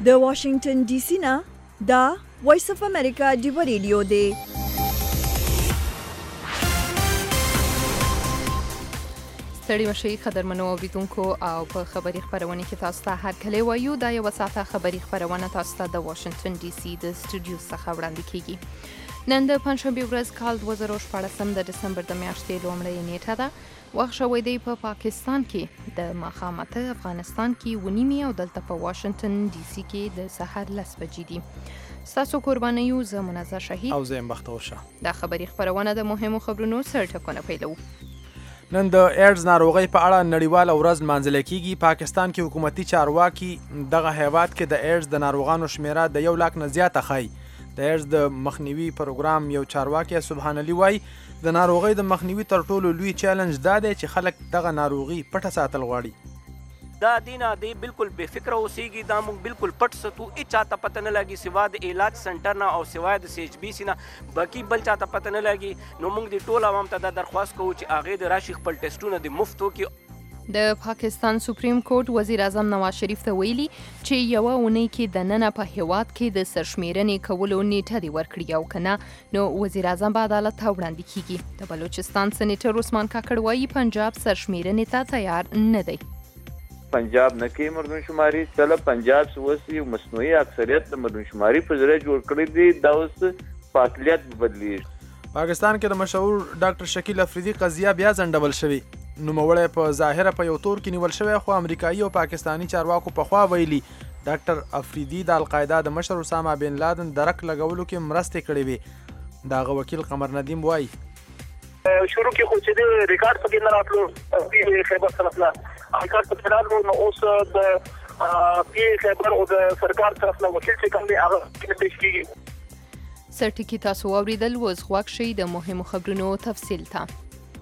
د واشنگټن ډي سي نه دا وایس اف امریکا ډیو ریډیو دی. ستړي مشي قدرمنو اوریدونکو او په خبري خبرونه کې تاسو ته هر کله وایو دا یو ساعته خبري خبرونه تاسو ته د واشنگټن ډي سي د سټوډیو څخه وړاندې کیږي. نن د پنځشنبه ورځ کال 2014 د دسمبر د میاشتې لومړۍ نیټه ده. وخت شوی دی په پاکستان کې د مخامته افغانستان کې ونیمي او دلته په واشنگټن ډي سي کې د سحر 10 بجې دي. ستاسو قربانیو زه منزه شهید او زه بختور شه. دا خبري خبرونه د مهمو خبرونو سرټکونه پیلو. نن د ایډز ناروغۍ په اړه نړیواله ورځ لمانځل کیږي. پاکستان کې حکومتي چارواکي دغه هیواد کې د ایډز د ناروغانو شمیره د 1 لک نه زیاته ښیي. د ایډز د مخنیوي پروګرام یو چارواکي سبحان علي وایي د ناروغۍ د مخنیوي تر ټولو لوی چیلنج دا دی چې خلک دغه ناروغي پټه ساتل غواړي. دا دینا دی بالکل بے فکر اوسېږي. دا موږ بالکل پټ ساتو. هیڅ چاته پته نه لګي سوا د علاج سنټر نه او سوا د سی ایچ بي سي نه باقي بل چاته پته نه لګي. نو موږ د ټول عوام ته دا درخواست کوو چې هغې د راشي خپل ټیسټونه د مفت وکړي. د پاکستان سپریم کورټ وزیر اعظم نواز شریف ته ویلي چې یوه اونۍ کې د ننه په هیواد کې د سرشمیرنې کولو نیټه دې ورکړي او کنه نو وزیر اعظم به عدالت ته وړاندې کیږي. د بلوچستان سېنیټر عثمان کاکړ وایي پنجاب سرشمیرنې ته تیار نه دی. پنجاب نه کې مردم شماري چله پنجاب اوس یو مصنوعي اکثریت د مردم شماري په ذریعه جوړ کړی دی. دا اوس په اقلیت بدلیږي. پاکستان کې د مشهور ډاکټر شکیل افریدي قضیه بیا ځنډول شوې. نوموړی په ظاهره په یو تور کې نیول شوی خو امریکایي او پاکستانی چارواکو پخوا ویلي ډاکټر افریدي د القاعده د مشر اسامه بن لادن درک لګولو کې مرستې کړې وې. دغه وکیل قمر ندیم وایي شروع کې خو چې د ریکارډ په کې نه راتلو په خیبر طرف نه ریکارډ په خلال نو اوس د پی خیبر او د سرکار طرف نه وکیل چې کوم دی هغه کې پیش کیږي. سرټکی تاسو اوریدل وز غوښ شي د مهمو خبرونو تفصیل ته.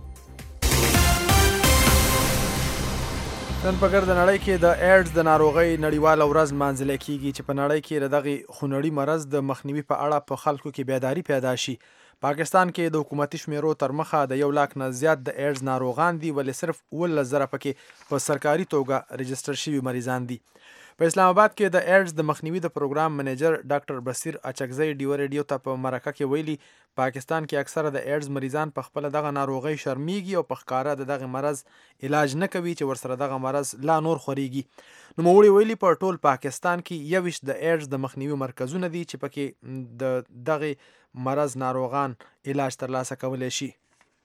نن په ګرد نړۍ کې د ایډز د ناروغۍ نړیواله ورځ لمانځل کیږي چې په نړۍ کې د دغه خونړي مرض د مخنیوي په اړه په خلکو کې بیداری پیدا شي. پاکستان کې د حکومتي شمیرو تر مخه د 1 لک نه زیات د ایډز ناروغان دي ولې صرف 19,000 پکې په سرکاري توګه رجستر شوي مریضان دي. په اسلام آباد کې د ایډز د مخنیوي د پروګرام منیجر ډاکټر بصیر اچکزی ډیو ریډیو ته په مرکه کې ویلي پاکستان کې اکثره د ایډز مریضان په خپل دغه ناروغۍ شرمېږي او په ښکاره دغه مرض علاج نه کوي چې ورسره دغه مرض لا نور خوريږي. نوموړي ویلي په ټول پاکستان کې 21 د ایډز د مخنیوي مرکزونه دي چې پکې د دغه مرض ناروغان علاج ترلاسه کولی شي.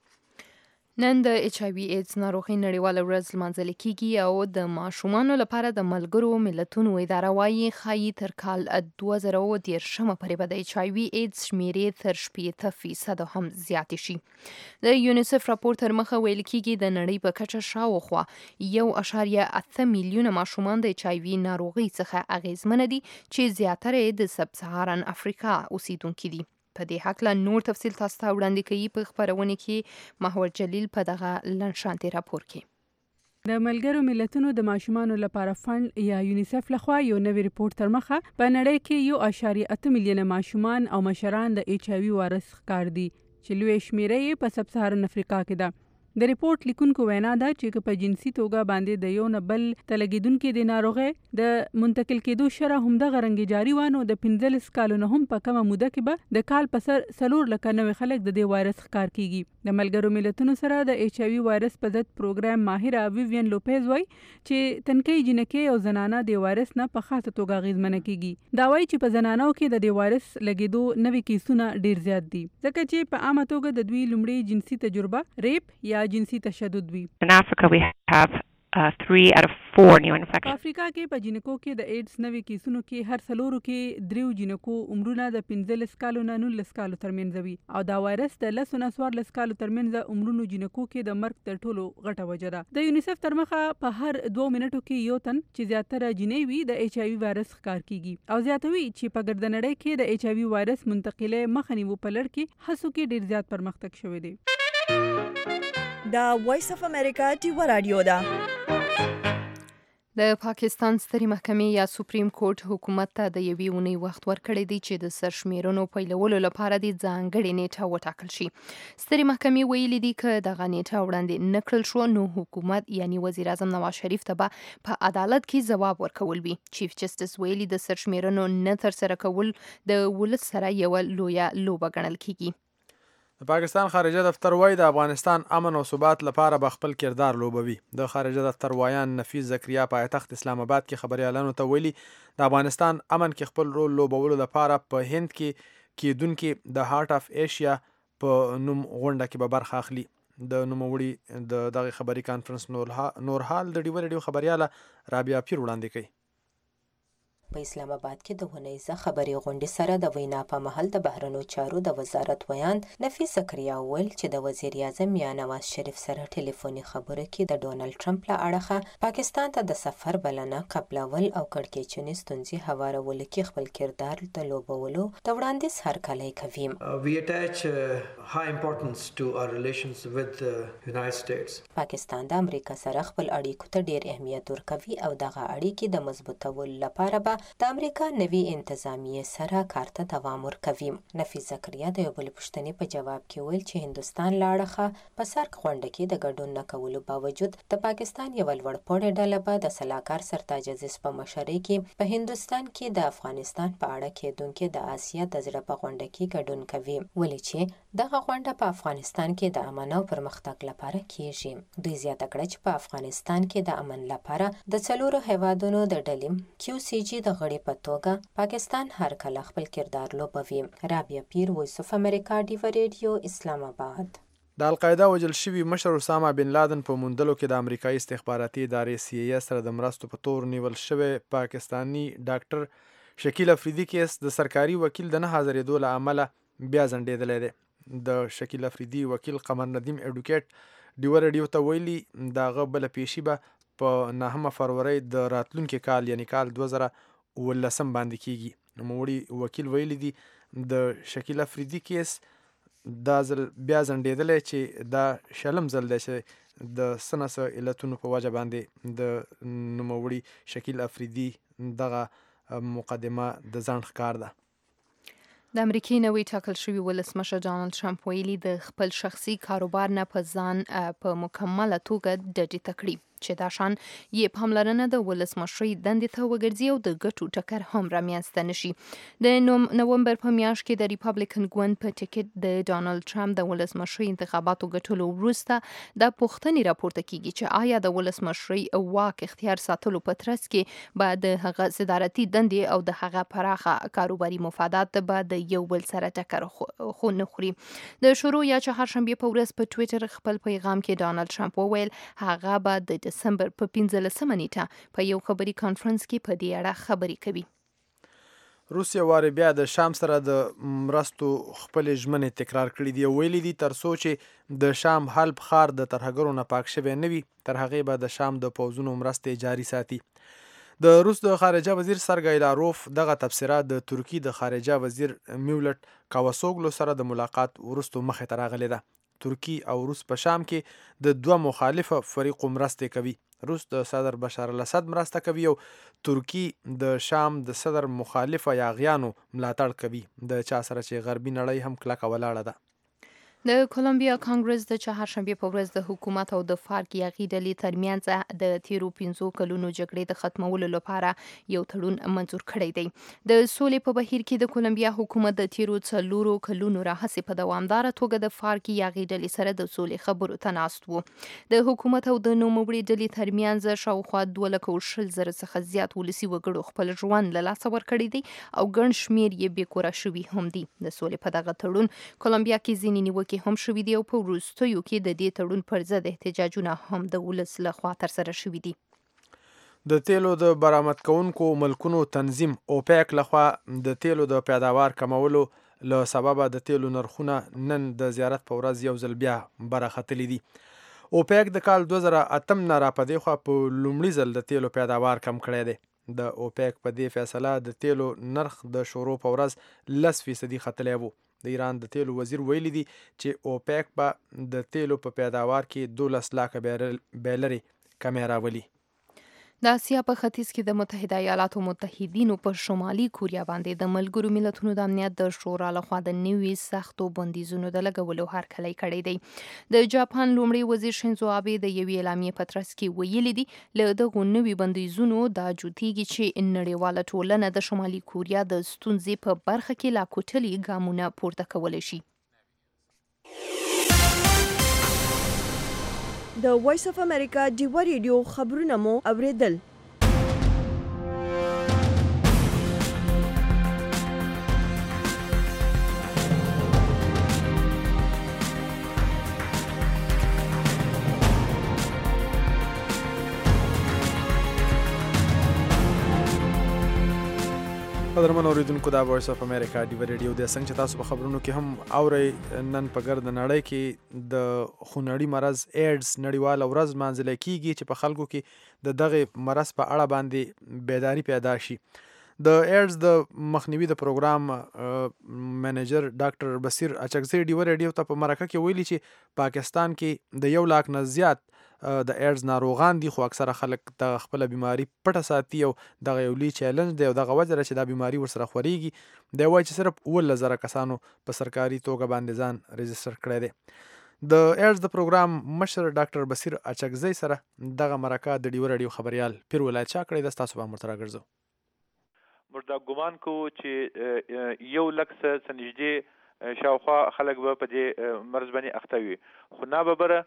نن د ایچ آی وی ایډز ناروغي نړیواله ورځ لمانځل کیږي او د ماشومانو لپاره د ملګرو ملتونو اداره وايي ښایي تر کال 2013 پورې به د ایچ آی وی ایډز شمیرې تر 80% هم زیاتې شي. د یونیسف راپور تر مخه ویل کیږي د نړۍ په کچه شاوخوا 1.8 میلیونه ماشومان د ایچ آی وی ناروغي څخه اغیزمن دي چې زیاتره د سب سهارن افریقا اوسیدونکي دي. په دې حق له نور تفصیل تاسو ته وړاندې کوي په خبرونه کې محور جلیل په دغه لنډشانتي راپور کې. د ملګرو ملتونو د ماشومانو لپاره فند یا یونیسف لخوا یو نوی ریپورت تر مخه په نړۍ کې 1.8 میلیونه ماشومان او مشران د ایچ آی وی وارث ښکار دي چې لوی شمیره په سب سهارن افریقا کې ده. د ریپورت لیکونکو وینا ده چې په جنسي توګه باندې د یو نه بل تلګیدونکو د ناروغۍ د منتقل کېدو شره هم د غرنګ جاری وانه د 15 کالو نه هم په کومه موده کې به د کال په سر 3 لک نوې خلک د دې وایرس ښکار کیږي. د ملګرو ملتونو سره د ایچ آی وی وایرس په ضد پروګرام ماهره ویوین لوپیز وای چې تنکي جنکې او زنانه د وایرس نه په خاصه توګه اغیزمنه کیږي. دا وایي چې په زنانو کې د دې وایرس لګیدو نوې کیسونه ډیر زیات دي ځکه چې په عامه توګه د دوی لومړی جنسي تجربه ریپ یا جنسي تشدد وي. In Africa we have 3 out of 4 new infections. په افریقا کې په جنکو کې د ایډز نوې کیسونو کې هر څلورو کې 3 جنکو عمرونه د 15 کالو نه 19 کالو ترمنځ وي او دا وایرس د 10 نه 14 کالو ترمنځ عمرونو جنکو کې د مرګ تر ټولو غټه وجه ده. د یونیسف تر مخه په هر 2 منټو کې یو تن چې زیاتره جنې وي د ایچ آی وی وایرس ښکار کیږي او زیاتوي چې په ګردنړۍ کې د ایچ آی وی وایرس منتقله مخنیوي په لړ کې هڅو کې ډیر زیات پرمختګ شوی دی. دا وایس اف امریکا ډیو رادیو ده. د پاکستان سترې محکمې یا سپریم کورټ حکومت ته د یوې اونۍ وخت ورکړی دی چې د سرشمیرنو پیلولو لپاره د ځانګړې نیټه وټاکل شي. سترې محکمې ویلي دي که دغه نیټه وړاندې نه کړل شو نو حکومت یعنی وزیر اعظم نواز شریف ته به په عدالت کې ځواب ورکول وي. چیف جسټس ویلي د سرشمیرنو نه ترسره کول د ولس سره یوه لویه لوبه ګڼل کیږي. د پاکستان خارجه دفتر وایي د افغانستان امن او ثبات لپاره به خپل کردار لوبوي. د خارجه دفتر وایان نفیس زکریا په پایتخت اسلام آباد کې خبريالانو ته ویلي د افغانستان امن کې خپل رول لوبولو لپاره په هند کې کېدونکې د هارت اف ایشیا په نوم غونډه کې به برخه اخلي. د نوموړي د دغه خبري کانفرنس نور حال د ډیو ریډیو خبرياله رابعه پیر وړاندې کوي. په اسلام آباد کې د ونیزه خبري غونډې سره د وینا په محل د بهرنیو چارو د وزارت ویان نفیس زکریا وویل چې د وزیر اعظم یا نواز شریف سره ټلیفوني خبرو کې د ډونالد ټرمپ له اړخه پاکستان ته د سفر بلنه قبلول او کړکېچنې ستونزې هوارولو کې خپل کردار د لوبولو د وړاندیز هرکلی کوي. We attach high importance to our relations with the United States. پاکستان د امریکا سره خپل اړیکو ته ډیر اهمیت ورکوي او دغه اړیکې د مضبوطولو لپاره به د امریکا نوي انتظامیه سره کار ته دوام ورکوي. نفیس زکریا د یو بل پوښتنې په جواب کې ویل چې هندوستان له اړخه په سرک غونډه کې د ګډون نه کولو باوجود د پاکستان یوه لوړپوړې ډله به د سلاکار سرتاج عزیز په مشرۍ کې په هندوستان کې د افغانستان په اړه کېدونکې د آسیا د زړه په غونډه کې ګډون کوي. ولې چې دغه غونډه په افغانستان کې د امن او پرمختګ لپاره کیږي. دوی زیاته کړه چې په افغانستان کې د امن لپاره د څلورو هیوادونو د ډلې QCG د غړي په توګه پاکستان هر کله خپل کردار لوبوي. رابعه پیر، وایس اف امریکا، ډیو ریډیو، اسلام آباد. د القاعده وژل شوي مشر اسامه بن لادن په موندلو کې د امریکایي استخباراتي ادارې CIA سره د مرستو په تور نیول شوی پاکستانی ډاکټر شکیل افریدي کیس د سرکاري وکیل د نه حاضرېدو له امله بیا ځنډېدلی دی. د شکیل افریدي وکیل قمر ندیم اډوکیټ ډیو ریډیو ته ویلي دغه بله پیشي به په 9 فروری د راتلونکي کال یعنی کال 2019 باندې کیږي. نوموړي وکیل ویلي دي د شکیل افریدي کیس دا ځل بیا ځنډېدلی چې دا شلم ځل دی چې د څه نه څه علتونو په وجه باندې د نوموړي شکیل افریدي دغه مقدمه د ځنډ ښکار ده. د امریکې نوی ټاکل شوي ولسمشر ډانلډ ټرمپ ویلي د خپل شخصي کاروبار نه په ځان په مکمله توګه ډډې ته کړي چې دا شان یې پاملرنه د ولسمشرۍ دندې ته وګرځي او د ګټو ټکر هم رامنځته نشي. د نومبر په میاشت کې د ریپابلیکن ګوند په ټکټ د ډانلډ ټرمپ د ولسمشرۍ انتخاباتو ګټلو وروسته د پوښتنې راپورته کیږي چې آیا د ولسمشرۍ واک اختیار ساتلو په ترڅ کې به د هغه صدارتي دندې او د هغه پراخه کاروباري مفادات به د یو بل سره ټکر خو نه خوري. د شروع یا چهارشنبې په ورځ په ټویټر خپل پیغام کې ډانلډ ټرمپ وویل هغه به د دسمبر په 15 نیټه په یو خبري کانفرنس کې په دې اړه خبرې کوي. روسیا واري بیا د شام سره د مرستو خپل ژمنې تکرار کړې دي او ویلي دي تر څو چې د شام حلب ښار د ترهګرو نه پاک شوی نه وي تر هغې به د شام د پوځونو مرستې جاري ساتي. د روس د خارجه وزیر سرګی لاروف دغه تبصره د ترکی د خارجه وزیر میولټ کاواسوګلو سره د ملاقات وروسته مخې ته راغلې ده. ترکی او روس په شام کې د دوه مخالفه فریقو مرستې کوي. روس د صدر بشار الاسد مرسته کوي او ترکی د شام د صدر مخالفه یاغیانو ملاتړ کوي د چا سره چې غربي نړۍ هم کلکه ولاړه ده. د کولمبیا کانګرس د چهارشنبې په ورځ د حکومت او د فارک یاغي ډلې ترمنځ د تیرو 15 کلونو جګړې د ختمولو لپاره یو تړون منظور کړی دی. د سولې په بهیر کې د کولمبیا حکومت د تیرو 4 کلونو راهیسې په دوامداره توګه د فارک یاغي ډلې سره د سولې خبرو ته ناست وو. د حکومت او د نوموړي ډلې ترمنځ شاوخوا 2,20,000 څخه زیات ولسي وګړو خپل ژوند له لاسه ورکړی دی او ګڼ شمېر یې بېکوره شوي هم دي. د سولې په دغه تړون کولمبیا کې ځینې نیوکې هم شوي دي او په وروستیو کې د دې تړون پر ضد احتجاجونه هم د ولس لخوا ترسره شوي دي. د تیلو د برآمد کوونکو ملکونو تنظیم اوپیک لخوا د تیلو د پیداوار کمولو له سببه د تیلو نرخونه نن د زیارت په ورځ یو ځل بیا برختلي دي. اوپیک د کال 2008 نه را په دې خوا په لومړي ځل د تیلو پیداوار کم کړی دی. د اوپیک په دې فیصله د تیلو نرخ د شروع په ورځ 10% ختلی وو. د ایران د تیلو وزیر ویلي دي چې اوپیک به د تیلو په پیداوار کې 12 لاکه بیرلې کمې راولي. د اسیا په ختیځ کې د متحده ایالاتو متحدینو پر شمالي کوریا باندې د ملګرو ملتونو د امنیت د شورا لخوا د نوي سختو بندیزونو د لګولو هرکلی کړی دی. د جاپان لومړي وزیر شینزو آبه د یوې اعلامیې په ترڅ کې ویلي دي له دغو نوي بندیزونو دا جوتیږي چې نړیواله ټولنه د شمالي کوریا د ستونزې په برخه کې لا کوټلي ګامونه پورته کولی شي. د وایس اف امریکا ډیوا ریډیو خبرونه مو اوریدل. قدرمن اوریدونکو دا وایس اف امریکا ډیوا ریډیو د څنګه چې تاسو په خبرونو کې هم اورئ نن په ګرد نړۍ کې د خونړي مرض ایډز نړیواله ورځ لمانځل کیږي چې په خلکو کې د دغه مرض په اړه باندې بیداری پیدا شي. د ایډز د مخنیوي د پروګرام منیجر ډاکټر بصیر اچکزی ډیوا ریډیو ته په مرکه کې ویلي چې پاکستان کې د 1 لاک نه زیات د ایډز ناروغان دي، خو اکثره خلک د خپل بیماری پټه ساتي او دغه یو لوی چیلنج دی او دغه وجه چې دا بیماری ورسره خوريږي. دی وایي چې صرف 1,000 کسانو په سرکاري توګه باندې ځان رجسټر کړی دی. د ایډز د پروګرام مشر ډاکټر بصیر اچکزی سره دغه مرکه د ډیوا ریډیو خبريال پیر ولایت چا کړی د تاسو په مرترا ګرځو. مردا ګمان کو چې 1 لک سنجدي شاوخوا خلک به په دې مرض باندې اخته وي، خو نه به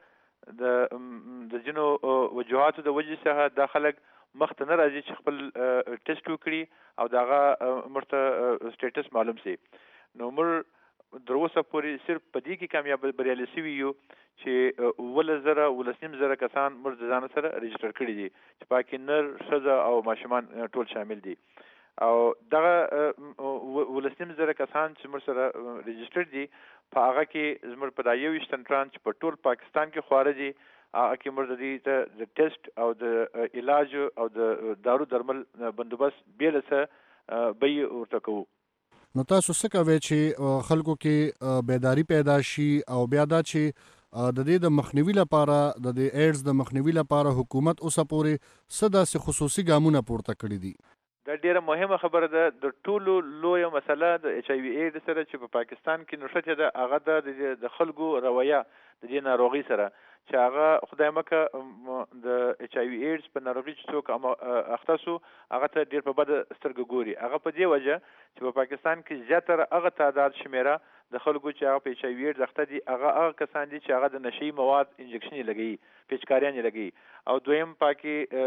د جنو وجوهاتو د وجې څخه د خلک مخته نه راځي چې خپل ټیسټ وکړي او دغه مرته سټیټس معلوم سي. نو موږ در اوسه پورې صرف په دې کې کامیاب بریالي شوي یو چې 1,000 کسان موږ د ځان سره رجسټر کړي دي چې پاکې نر ښځه او ماشومان ټول شامل دي. او دغه 1,000 کسان چې موږ سره رجسټر دي په هغه کې زموږ په دا 21 تنټران چې په ټول پاکستان کې خواره دي، هغه کې موږ د ټیسټ او د علاج او د دارو درمل بندوبست بیل څه به ورته کوو. نو تاسو څه کوئ چې خلکو کې بیداری پیدا شي او بیا دا چې د دې د مخنیوي لپاره د ایډز د مخنیوي لپاره حکومت اوسه پورې څه داسې خصوصي ګامونه پورته کړي دي؟ دا ډیره مهمه خبره ده. د ټولو لویه مسله د ایچ آی وی ایډز سره چې په پاکستان کې نشته ده، هغه د خلکو رویه د دې ناروغي سره چې هغه خدای مکه د ایچ آی وی ایډز په ناروغي چې څوک اخته سو هغه ته ډیر په بد سترګه ګوري. هغه په دې وجه چې په پاکستان کې زیاتره هغه تعداد شمیره د خلکو چې هغه په ایچ آی وی ایډز اخته دي هغه کسان دي چې هغه د نشي مواد انجکشن لګي، پیچکاریان لګي، او دویم پاکي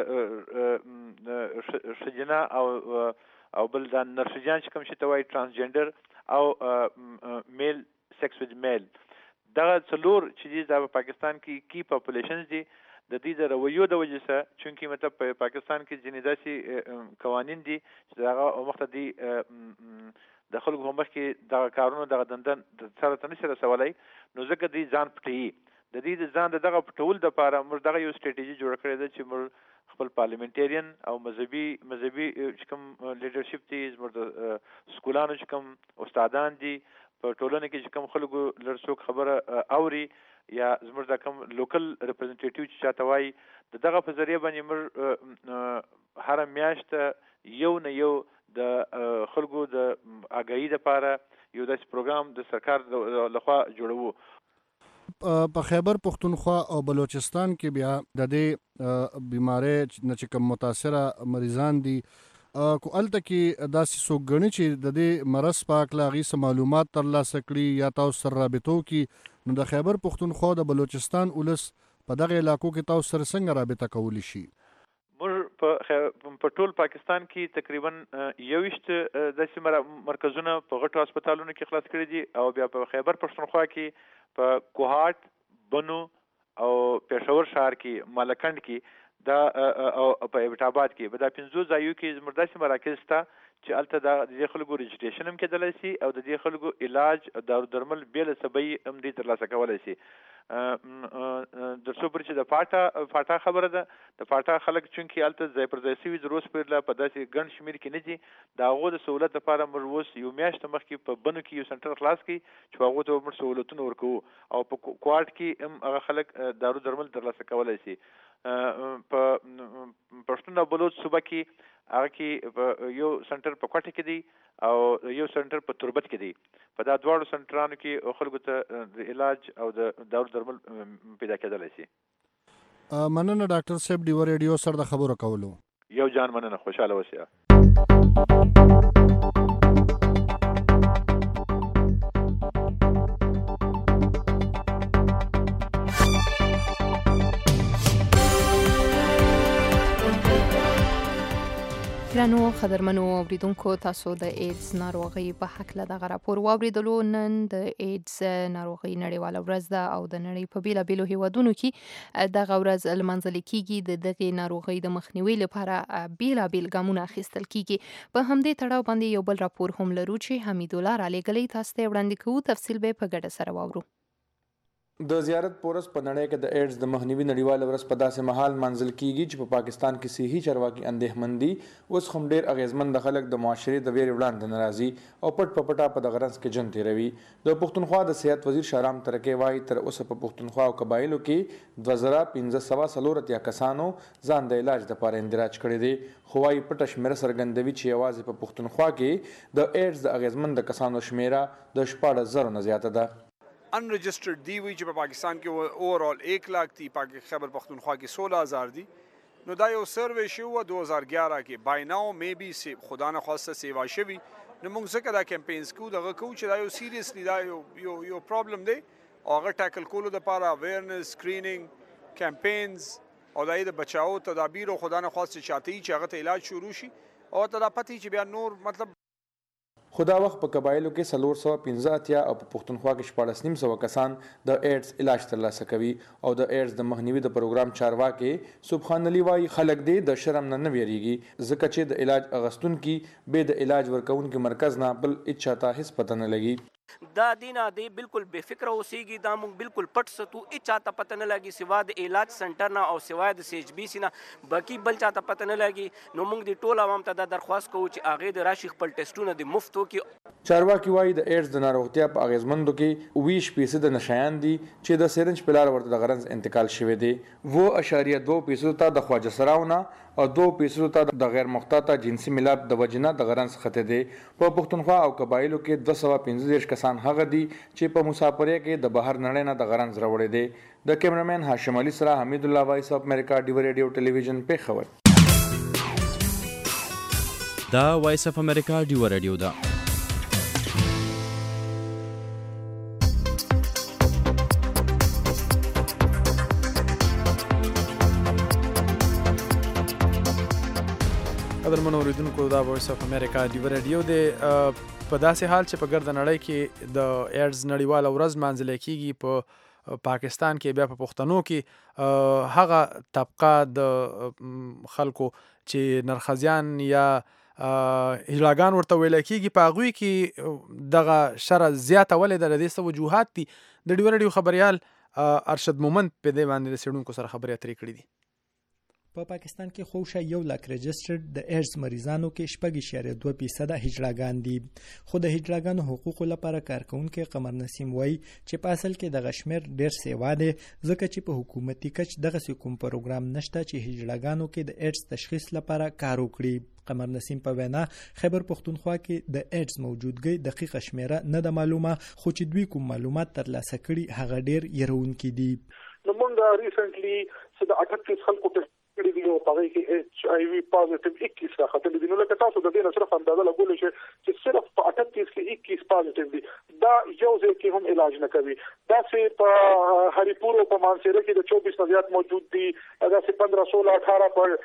شجنا او بل د نرسجان چې کوم شي ته وایي ترانسجندر او میل سیکس وذ میل، دا څلور چې د پاکستان کې کی پاپولیشنز دي. د دې د رویو د وجې سره چونکی مطلب په پاکستان کې ځینې داسې قوانین دي چې هغه مخته دي د خلکو په مخ کې د کارونو د دندن سره تنشي رسولای، نو ځکه دې ځان پټي. د دې ځان دغه پټول د لپاره موږ دغه یو سټریټیجی جوړ کړی دی چې موږ خپل پارلیمنټریان او مذهبي چې کوم لیډرشپ دي، موږ سکولانو چې کوم استادان دي، په ټولنه کې چې کوم خلکو لرڅوک خبره اوري یا زموږ د کوم لوکل ریپرزنټیټیو چې چاته وایي، دغه په ذریعہ باندې موږ هر میاشت یو د خلکو د آگاهی لپاره یو داسې پروګرام د سرکار لخوا جوړوو. په خیبر پختونخوا او بلوچستان کې بیا د دې بیماری نه چې کوم متاثره مریضان دي کو الته کې داسې څوک ګڼي چې د دې مرض په اړه هغې څه معلومات ترلاسه کړي یا تاسو سره رابطو کې، نو د خیبر پختونخوا د بلوچستان ولس په دغه علاقو کې تاسو سره څنګه رابطه کولی شي؟ موږ په ټول پاکستان کې تقریبا 21 داسې مرکزونه په غټو هسپتالونو کې خلاص کړي دي، او بیا په خیبر پختونخوا کې په کوهاټ، بنو او پېښور ښار کې، مالکند کې دا او په ایبټ آباد کې به دا 15 ځایو کې زموږ داسې مراکز شته چې هلته د دې خلکو رجسټریشن هم کېدلی شي او د دې خلکو علاج دارو درمل بې له سبی هم دې ترلاسه کولی شي. در څو پورې چې د فاټا خبره ده، د فاټا خلک چونکې هلته ځای پر ځای شوي د روز پورې په داسې ګڼ شمېر کې نه دي، د هغو د سهولت لپاره موږ اوس یو میاشت مخکې په بنو کې یو سنټر خلاص کړي چې هغو ته موږ سهولتونه ورکوو، او په کوارټ کې هم هغه خلک دارو درمل ترلاسه کولی شي. په پښتون او بلوچ صوبه کې هغه کې یو سنټر په کوټه کې دی او یو سنټر په تربت کې دی. په دا دواړو سنټرانو کې خلکو ته د علاج او د دارو درمل پیدا کېدلی شي. مننه ډاکټر صاحب ډیو ریډیو سره د خبرو کولو. یو جان مننه، خوشاله اوسئ. ګرانو خبرمنو اوریدونکو، تاسو د ایډز ناروغي په حق دغه راپور واوریدلو. نن د ایډز ناروغي نړیواله ورځ ده او د نړۍ په بیلابیلو هیوادونو کې دغه ورځ لمانځل کیږي. د دغه ناروغي د مخنیوي لپاره بیلابیل ګامونه اخیستل کیږي. په همدې تړاو باندې یو بل راپور هم لرو چې حمید الله را لېږلی. تاسو ته وړاندې کوو، تفصیل به په ګډه سره واورو. د زیارت پورس په نړۍ کې د ایډز د مخنیوي نړیواله ورځ په داسې مهال منځل کیږي چې په پاکستان کې صحي چارواکي اندېښمن دي. اوس هم ډېر اغیزمن د خلک د معاشرې د ویرې وړاندې نه راځي او پټ په پټه په دغه رنځ کې ژوند تېروي. د پښتونخوا د صحت وزیر شهرام ترکي وایي تر اوسه په پښتونخوا او قبایلو کې 2540 کسانو ځان د علاج لپاره اندراج کړی دی. خو وايي پټه شمیره څرګندوي چې یوازې په پښتونخوا کې د ایډز د اغیزمن د کسانو شمیره د 14,000 نه زیاته ده. انرجسٹرڈ دی ہوئی چې په پاکستان کې اوورال 1 लाख دی، خیبر پختونخوا کې 16,000 دی. نو دا یو سروے شو 2011 کې بای ناو میبي خدا نه خواسته سیوا شوی. نو موږ څنګه دا کمپینز کو دغه کو چې دا یو سیریسلی دا یو پرابلم دی او هغه ټاکل کولو لپاره اویرنس سکرینینګ کمپینز او د بچاو تدابیر او خدا نه خواسته چاته چې هغه ته علاج شروع شي او ته دا پتی چې بیا نور مطلب خدا وخت په قبایلو کې 415 او په پښتونخوا کې 14,900 کسان د ایډز علاج ترلاسه کوي او د ایډز د مخنیوي د پروګرام چارواکي سبحان الله وايي خلک دې د شرم نه ویریږي ځکه چې د علاج اغستونکو به د علاج ورکونکو مرکز نه بل اچاته هیڅ پته نه لګي. دا دینا دی بالکل بے فکر اوسېږي. دا موږ بالکل پټ ستو اچاته پته نه لګي سوا د علاج سنټر نه او سوا د سی ایچ بی سی نه باقي بل چاته پته نه لګي. نو موږ د ټول عوام ته دا درخواست کوو چې هغه د راشي خپل ټیسټونه د مفت وکړي. چارواکي وايي د ایډز د ناروغتیا په اغیزمندو کې 20% نشایان دي چې د سرنج په لار ورته د غرض انتقال شوی دی. 2.2% ته د خواجه سراونه او 2% ته د غیر مختاطه جنسي ملاپ د وجنه د غرض خطه دی. په پښتونخوا او قبایلو کې 215 کسان هغه دي چې په مسافرۍ کې د بهر نړۍ نه د غرض راوړي دي. د کیمرامین هاشم علي سره حمید الله وایس اف امریکا ډیو ریډیو ټلویزیون په خبر. دا وایس اف امریکا ډیو ریډیو دا قدرمنو اوریدونکو، دا وایس اف امریکا ډیو ریډیو دی. په داسې حال چې په ګرد نړۍ کې د ایډز نړیواله ورځ منځل کیږي، په پاکستان کې بیا په پښتنو کې هغه طبقه د خلکو چې نرخزیان یا هیلاګان ورته ویل کیږي په هغوی کې دغه شر زیاته ولې د دې څه وجوهات دي. د ډیو ریډیو خبریال ارشد مومند په دې باندې د څېړونکو سره خبرې اترې کړې دي. په پاکستان کې خوشه 1 लाख رجسټرډ د ایډز مریضانو کې 4.2% هجراګان دي. خو د هجراګانو حقوقو لپاره کارکونکو قمر نسیم وایي چې په اصل کې د غشمیر ډیر سیوا دي ځکه چې په حکومتي کچ دغه کوم پروګرام نشته چې هجراګانو کې د ایډز تشخیص لپاره کار وکړي. قمر نسیم په وینا خیبر پختونخوا کې د ایډز موجودګي دقیقه شمیره نه د معلومه، خو چې دوی کوم معلومات ترلاسه کړي هغه ډیر يرونکي دي. نو موږ ریسنټلی چې د 38 خلکو کړي دی او په کې ایچ آی وی پازیټیو 21 راغلي دي. نو لکه تاسو د دې نه صرف اندازه لګولې چې صرف په 38 کې 21 پازیټیو دي. دا یو ځای کې هم علاج نه کوي. دا چې په هریپور او په مانسیره کې د 24 نه زیات موجود دي. دا چې 15 16 18 پر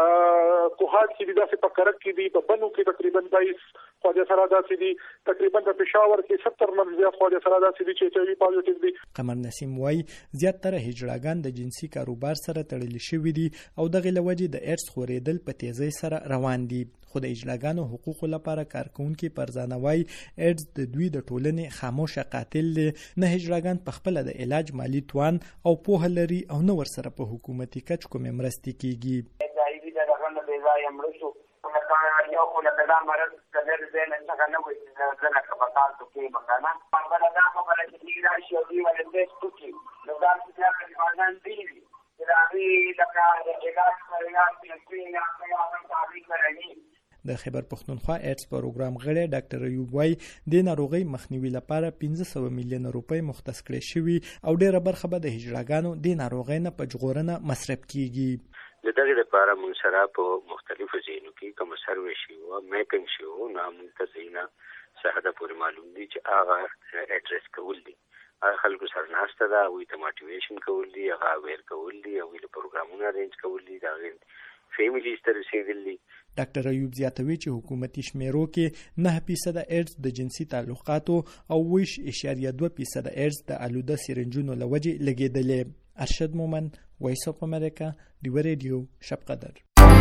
کوهات کې دي. دا چې په کرک کې دي. په بنو کې تقریبا 22 خواجه سره دا چې دي. تقریبا په پېښور کې 70 نه زیات خواجه سره دا چې دي چې ایچ آی وی پازیټیو دي. قمر نسیم وایي زیاتره هجراګان د جنسي کاروبار سره تړلي شوي دي او دغه لوجې د ایډز خورېدل په تیزی سره روان دي. خو د اجلاګانو حقوقو لپاره کارکونکو پرځانه وایي ایډز د دوی د ټولنې خاموشه قاتل دی. نه هجراګان په خپل د علاج مالی توان او پوهه لري او نه ورسره په حکومتي کچ کوم مرستې کیږي. دایوی د هغه نه بيځای امرشو یو خو له دا مرض کلر زین څنګه نه وي ځنه کپتان ته کې مکانه هغه دا خبره چې دی راشي او دی ولې تاسو کې نو دا چې هغه ځان دی دا کافي لکه علاج خیرات پیسې یا هم تعلیق کوي. د خیبر پښتونخوا ایډز پروګرام غړی ډاکټر ایوب وای د ناروغۍ مخنیوي لپاره 1500 میلیون روپۍ مختص کړي شوي او ډیره برخه به د هجړاګانو د ناروغۍ نه په ژغورنه مصرف کیږي. د دغه لپاره موږ سره په مختلفو ځایونو کې کوم سروې شي او میپینګ شي او نامو ته ځایونه صحه د پورې معلوم دي چې هغه اډرس کول دي، هغه خلکو سره ناسته ده او ته موټیویشن کول دي، هغه ویر کول دي او د پروګرامونو ارینج کول دي، دا فیملیز ته رسیدل دي. ډاکټر ایوب زیاتوي چې حکومتي شمیرو کې 9% ایډز د جنسي تعلقاتو او 20.2% ایډز د آلوده سرنجونو لوجې لګیدلې. ارشد مومند، وایس اف امریکا، دیو رادیو، شب قدر.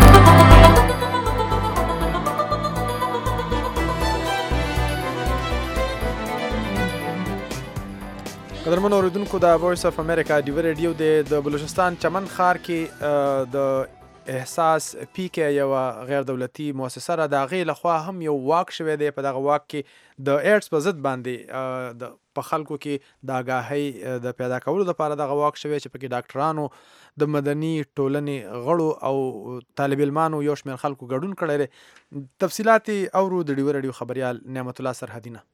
قدرمن اوریدونکو د وایس اف امریکا دیو رادیو د بلوچستان چمن ښار کې د احساس پی کې یو غیر دولتي مؤسسه را د غې لخوا هم یو واک شوی دی. په دغه واک کې د ایډز په ضد باندې د په خلکو کې د آگاهۍ د پیدا کولو لپاره دغه واک شوی چې پکې ډاکټرانو د مدني ټولنې غړو او طالب علمانو یو شمېر خلکو ګډون کړی دی. تفصیلات اورو د ډیو رادیو خبریال نعمت الله سرحدینه.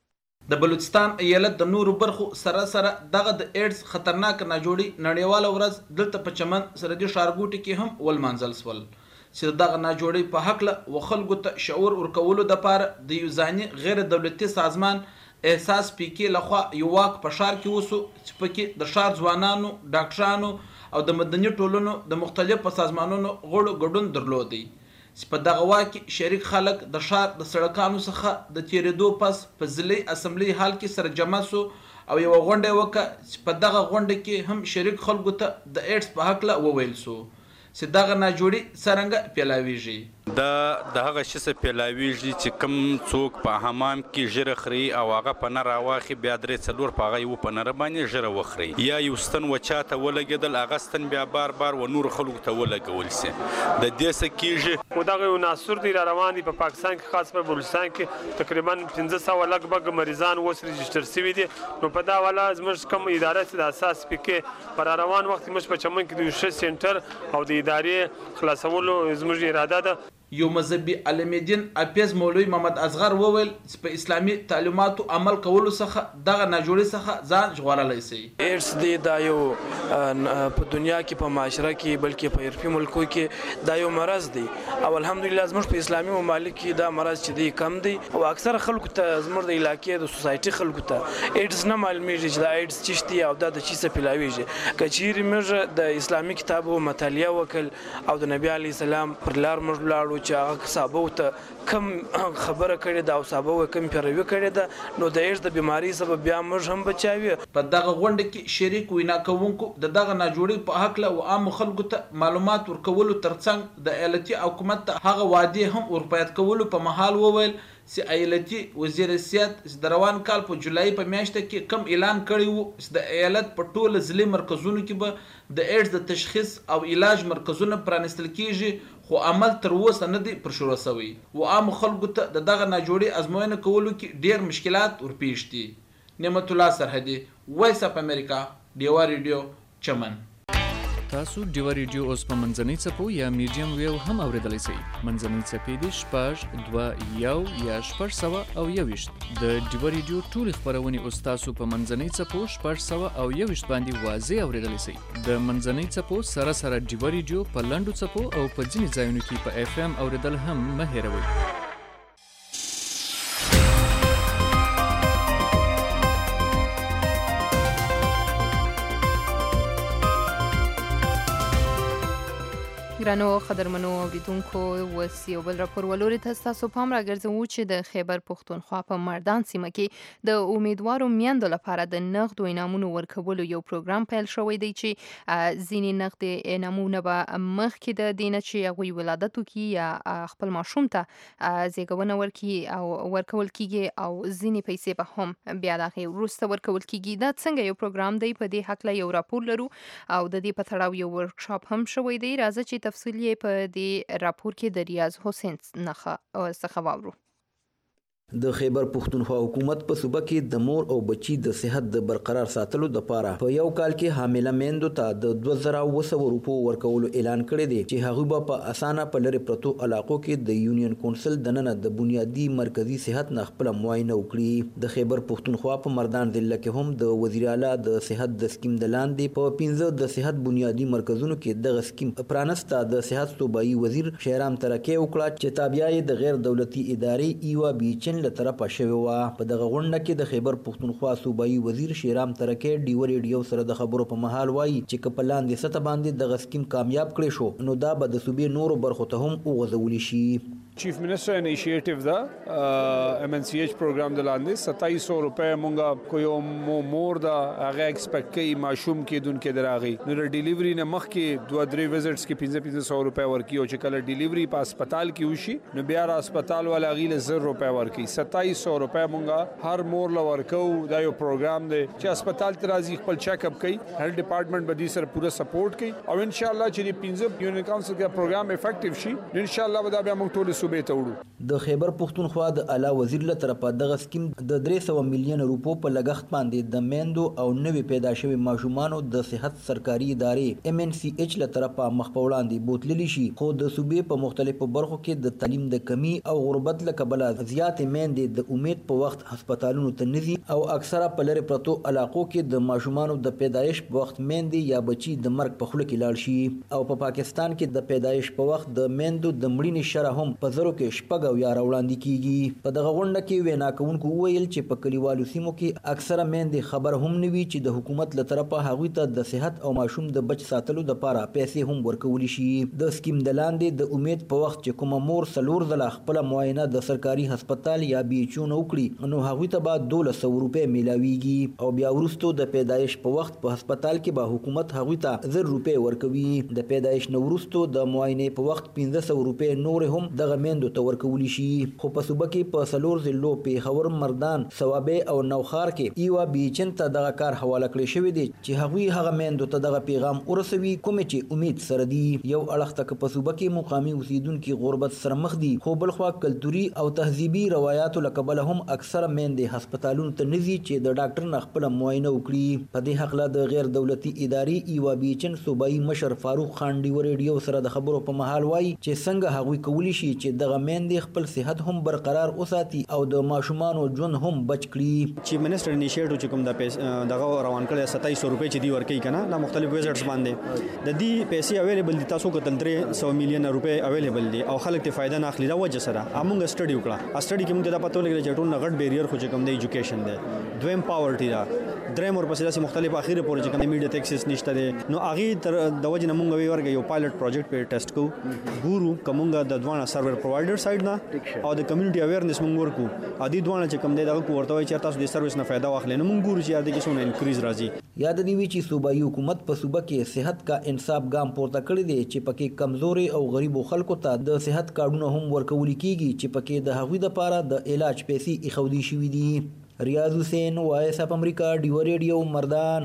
د بلوچستان ایالت د نورو برخو سره دغه د ایډز خطرناک ناجوړي نړیواله ورځ دلته په چمن سرحدي ښارګوټي کې هم ولمانځل سول چې دغه ناجوړي په هکله و خلکو ته شعور ورکولو دپاره د یو ځاني غیر دولتي سازمان احساس پی کې لخوا یو واک په ښار کې وسو چې پکې د ښار ځوانانو، ډاکټرانو او د مدني ټولنو د مختلفو سازمانونو غړو ګډون درلودی. چې په دغه واک کې شریک خلک د ښار د سړکانو څخه د تیرېدو پس په ضلعي اسمبلي حال کې سره جمع سو او یوه غونډه یې وکړه چې په دغه غونډه کې هم شریک خلکو ته د ایډز په هکله وویل سو چې دغه ناجوړي څرنګه پیلاویږي. د هغه شي څه پیلاویږي چې کوم څوک په حمام کې ژیره خوري او هغه په نه راواخي بیا 3-4 په هغه یو په نره باندې ژیره وخوري یا یو ستن وچا ته ولګېدل هغه ستن بیا بار بار و نور خلکو ته ولګول سي. د دې څه کېږي خو دغه یو ناصر دی را روان دي په پاکستان کې، خاص په بلوچستان کې تقریبا 1500 لګبګ مریضان اوس رجسټر شوي دي. نو په دا والا زموږ کوم اداره چې د اساس پکې پر روان وخت موږ په چمن کې د یو ښه سنټر او د ادارې خلاصولو زموږ اراده ده. یو مذهبي عالم دین حافظ مولوي محمد اصغر وویل چې په اسلامي تعلیماتو عمل کولو څخه دغه ناجوړي څخه ځان ژغورلی شي. ایډز دی دا یو په دنیا کې په معاشره کې بلکې په یورپي ملکو کې دا یو مرض دی او الحمدلله زموږ په اسلامي ممالک کې دا مرض چې دی کم دی او اکثر خلکو ته زموږ د علاقې د سوسایټي خلکو ته ایډز نه معلومیږي چې دا ایډز څه دی او دا د چی څه پیلاویږي. که چیرې موږ د اسلامي کتابو مطالعه وکړ او د نبی علیه السلام پر لار موږ ولاړو چې هغه صحابو ته کم خبره کړې ده او صحابو کم پیروي کړې ده نو د ایډز د بیماري سبب بیا موږ هم بچاوي. په دغه غونډه کې شریک وینا کوونکو د دغه ناجوړي په هکله او عام خلکو ته معلومات ورکولو ترڅنګ د ایالتي حکومت ته هغه وعدې هم ورپیاد کولو په محال وویل چې ایالتي وزیر صحت د روان کال په جولای په میاشت کې کم اعلان کړی وو چې د ایالت په ټوله ضلعي مرکزونو کې به د ایډز د تشخیص او علاج مرکزونه پرانیستل کیږي خو عمل تر اوسه نه دی پر شروع شوی و عام خلکو ته د دغه ناجوړي ازموینه کولو کې ډیر مشکلات ورپېښ دي. نعمت الله سرحدي، وایس اف امریکا، ډیوا ریډیو، چمن. تاسو ډیوا ریډیو اوس په منځنۍ څپو یا میډیم ویو هم اوریدلی شئ. منځنۍ څپې دي 6.2 یا 621. د ډیوا ریډیو ټولې خپرونې اوس تاسو په منځنۍ څپو 621 باندې واضح اوریدلی شئ. د منځنۍ څپو سره سره ډیوا ریډیو په لنډو څپو او په ځینې ځایونو کې په اف ام اوریدل هم مه هیروئ. ګرانو قدرمنو اوریدونکو، اوس یو بل راپور ولوري ته ستاسو پام راګرځوو چې د خیبر پښتونخوا په مردان سیمه کې د امیدوارو میندو لپاره د نغدو انعامونو ورکولو یو پروګرام پیل شوی دی چې ځینې نغدې انعامونه به مخکې د دې نه چې هغوی ولادت وکړي یا خپل ماشوم ته زیږونه ورکړي او ورکول کیږي او ځینې پیسې به هم بیا د هغې وروسته ورکول کیږي. دا څنګه یو پروګرام دی؟ په دې هکله یو راپور لرو او د دې په تړاو یو ورکشاپ هم شوی دی. راځه چې تفصیل یې په دې راپور کې د ریاض حسین څخه واورو. د خیبر پښتونخوا حکومت په صوبه کې د مور او بچی د صحت د برقرار ساتلو لپاره په یو کال کې حامله میندو ته د 2200 روپو ورکولو اعلان کړی دی چې هغه به په اسانه په لری پرتو علاقو کې د یونین کونسل د نن د بنیادی مرکزی صحت نه خپل معاینه وکړي. د خیبر پښتونخوا په مردان ضلع کې هم د وزیر اعلی د صحت د سکیم د لاندې په 15 د صحت بنیادی مرکزونو کې د سکیم پرانسته د صحت صوبایي وزیر شهرام ترکه وکړه چې تابعای د غیر دولتي ادارې ایوا بیچن له طرفه شوی و. په دغه غونډه کې د خیبر پښتونخوا صوبایي وزیر شهرام ترکه ډیو ریډیو سره د خبرو په محل وایي چې کپلان د سطح باندې د سکیم کامیاب کړي شو نو دا به د صوبې نورو برخو ته هم وغځول شي. چیف منسٹر انیشیټیو دا MNCH پروګرام د لاندې 2700 روپے مونږه کوی مور دا هغه ایکسپیکټ کوي ماشوم کې دن کې دراغي نو د ډیلیوري نه مخ کې 2-3 وزټس کې 1500 روپے ورکی او چې کله ډیلیوري په هسپتال کې وشي نو بیا را هسپتال والا غیله 0 روپے ورکی 2700 روپے مونږه هر مور ل ورکو. دا یو پروګرام دی چې هسپتال ته راځي خپل چیک اپ کوي هیلث ډپارټمنټ به دې سره پوره سپورټ کوي او ان شاء الله چې د 15 یونین کونسل کې پروګرام افیکټیو شي ان شاء الله به دا بیا موږ ټول د خیبر پښتونخوا د اعلی وزیر له طرفه دغه سکیم د 300 میلیون روپو په لګښت باندې د میندو او نوې پیدا شوی ماشومانو د صحت سرکاري ادارې MNCH له طرفه مخ په وړاندې بوتللی شي خو د صوبې په مختلفو برخو کې د تعلیم د کمی او غربت له کبله زیات میندې د امید په وخت هسپتالونو ته نزي او اکثره په لری پرتو علاقو کې د ماشومانو د پیدایش په وخت میندې یا بچي د مرګ په خوله کې لاړ شي او په پاکستان کې د پیدایش په وخت د میندو د مړینې شرح هم په زرو کې شپږ او یا وړاندې کیږي. په دغه غونډه کې وینا کوونکو ویل چې په کلیوالو سیمو کې اکثره میندې خبر هم نوي چې د حکومت له طرفه هغوی ته د صحت او ماشوم د بچ ساتلو لپاره پیسې هم ورکول شي. د سکیم د لاندې د امید په وخت چې کومه مور سلور ځله خپل معاینه د سرکاري هسپتال یا BHO نه وکړي نو هغوی ته به 1200 روپے میلاویږي او بیا وروسته د پیدایش په وخت په هسپتال کې به حکومت هغوی ته 1000 روپے ورکوي. د پیدایش نه وروسته د معاینه په وخت 1500 روپے نور هم دغه میندو ته ورکول شي. خو په صوبه کې په سلور ضلعو پیښور مردان صوابه او نوخار کې ایوا بیچن ته دغه کار حواله کړی شوی دی چې هغوی هغه میندو ته دغه پیغام ورسوي کوم چې امید سره دی. یو اړخ تک په صوبه کې مقامي اوسیدونکو غربت سره مخ دي خو بلخوا کلتوري او تهذیبي روایتو لکبل هم اکثره میندې هسپتالونو ته نزي چې د ډاکټر نه خپل معاینه وکړي. په دې حق له د غیر دولتي ادارې ایوا بیچن صوبایي مشر فاروق خان ډیو ریډیو سره د خبرو په محل وایي چې څنګه هغوی کولی شي چې دغه میندې خپل صحت هم برقرار وساتي او د ماشومانو ژوند هم بچ کړي. چیف منسٹر انیشیټیو چې کوم د دغه روان کړی 2700 روپے چې دی ورکړي کنه د مختلف ویزټس باندې د دې پیسې اویلیبل دي تاسو کتل 300 میلیون روپے اویلیبل دي او خلک ته فائدہ نه اخلي دا وجه سره موږ سټډي وکړه. سټډي کې موږ ته پته ولګی چې ټول نغټ بیریر خو چې کوم د ایجوکیشن دی دویم پاورټي دا دریم اور پسې داسې مختلف اخیری پورې چې کوم میډیا ایکسس نشته دی نو هغه تر د وجه نه موږ ورګه یو پایلټ پروجیکټ په ټیسټ کو ګورو کومګه د دوانه سرور پرووایډر سایډ نه او د کمیونټي اویرنس موږ ورکو ادي دوانه چې کوم دی دغه ورته وای چې تاسو د سرویس نه فائدہ واخلئ نو موږ ګورو چې یاد کې څونه انکریز راځي. یاد دی چې صوبایي حکومت په صوبه کې صحت کا انصاف ګام پورته کړی دی چې پکې کمزوري او غریبو خلکو ته د صحت کارډونه هم ورکول کیږي چې پکې د هغوی لپاره د علاج پیسې اخودي شوې دي. ریاض حسین وایس اف امریکا ډیو ریډیو مردان.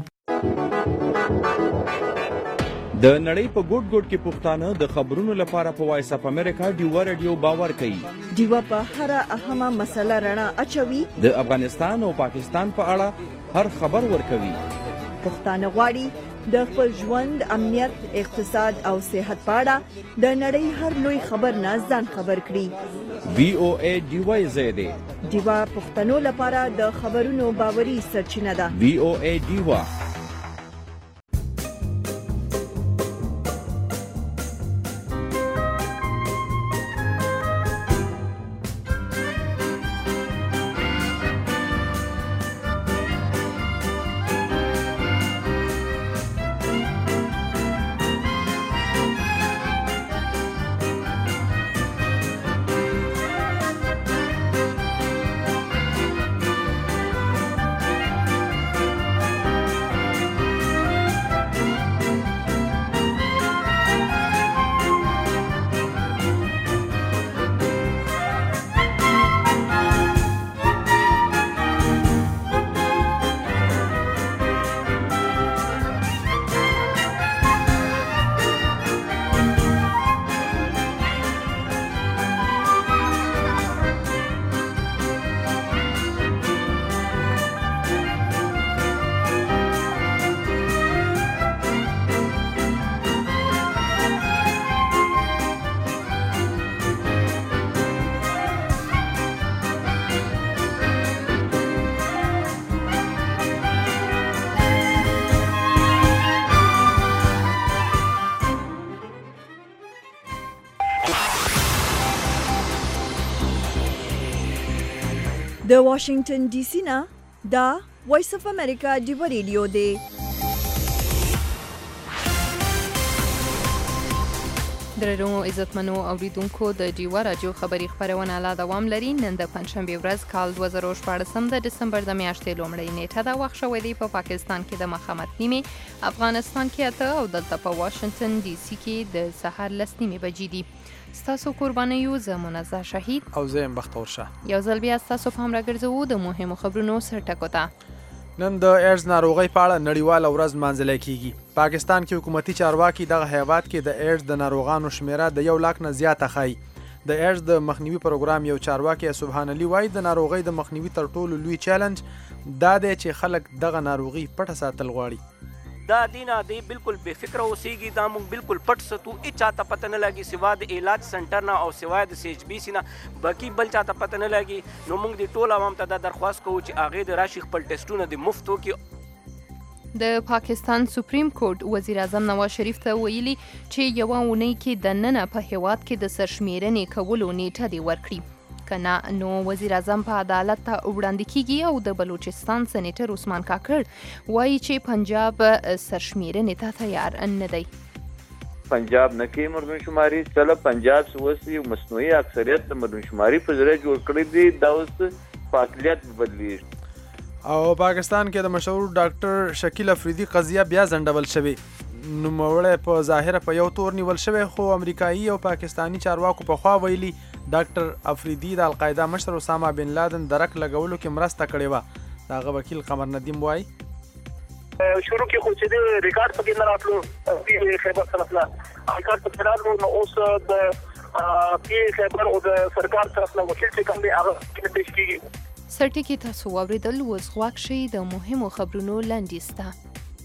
د نړۍ په ګوټ ګوټ کې پښتانه د خبرونو لپاره په وایس اف امریکا ډیو ریډیو باور کوي. ډیو په هر اهمه مسله رڼا اچوي. د افغانستان او پاکستان په اړه هر خبر ورکوي. پښتانه غواړي د خپل ژوند امنیت اقتصاد او صحت په اړه د نړۍ هر لوی خبر نه ځان خبر کړي. VOA ډیو زیاده ډیو پښتنو لپاره د خبرونو باوري سرچینه ده. VOA ډیو د واشنگټن ډي سي نه دا وایس اف امریکا ډیو ریډیو دی. درنو عزتمنو اوریدونکو د ډیوا راډیو خبري خبرونه لا دوام لري. نن د پنځشنبه ورځ کال 2014 د دسمبر د میاشتې لومړۍ نیټه دا وخت شوې دی. په پاکستان کې د مخامت نیمه، افغانستان کې 8 او دلته په واشنگټن ډي سي کې د سحر لس نیمه بجې دي. ستاسو قربانیو زمونږه شهید او زم بختور شه. یو ځل بیا ستاسو په همرا ګرځو د مهمو خبرونو سرټکو ته. نن د ایډز ناروغۍ په اړه نړیواله ورځ لمانځل کیږي. پاکستان کې حکومتي چارواکي دغه هیواد کې د ایډز د ناروغانو شمیره د 1 لاک نه زیاته ښایي. د ایډز د مخنیوي پروګرام یو چارواکي سبحان الله وایي د ناروغۍ د مخنیوي تر ټولو لوی چیلنج دا دی چې خلک دغه ناروغي پټه ساتل غواړي. دا دینا دی بالکل بے فکر اوسېږي، دا موږ بالکل پټ ستو، هیڅ چاته پته نه لګي سوا د علاج سنټر نه او سوا د سی ایچ بي سي نه باقي بل چاته پته نه لګي. نو موږ د ټول عوام ته دا درخواست کوو چې هغې د راشي خپل ټیسټونه د مفت وکړي. د پاکستان سپریم کورټ وزیر اعظم نواز شریف ته ویلي چې یوه اونۍ کې د ننه په هیواد کې د سرشمیرنې کولو نیټه دی ورکړي. کنه نو وزیر اعظم په عدالت ته وړاندې کیږي او د بلوچستان سېنیټر عثمان کاکړ وایي چې پنجاب سرشمیرنې ته تیار نه دی. پنجاب نه کې مردم شماري چله پنجاب سوسي مصنوعي اکثریت د مردم شماري په ذریعہ جوړ کړی دی، دا اوس فاصلیت بدلی. او پاکستان کې د مشهور ډاکټر شکیل افریدي قضیه بیا ځنډول شوې. نوموړی په ظاهره په یو تور نیول شوی، خو امریکایي او پاکستانی چارواکو په خوا ویلي ډاکټر افریدي د القاعده مشر اسامه بن لادن درک لګولو کې مرسته کړې وه. دغه وکیل قمر ندیم وایي شروع کې خو چې د ریکارډ پکې نه راتلو په خیبر طرف نه ریکارډ پکې راتلو، نو اوس د پی خیبر او د سرکار طرف نه وکیل چې کوم دی هغه کې پیش کیږي. سرټکی تاسو اوریدل وز غواک شي د مهمو خبرونو لاندې.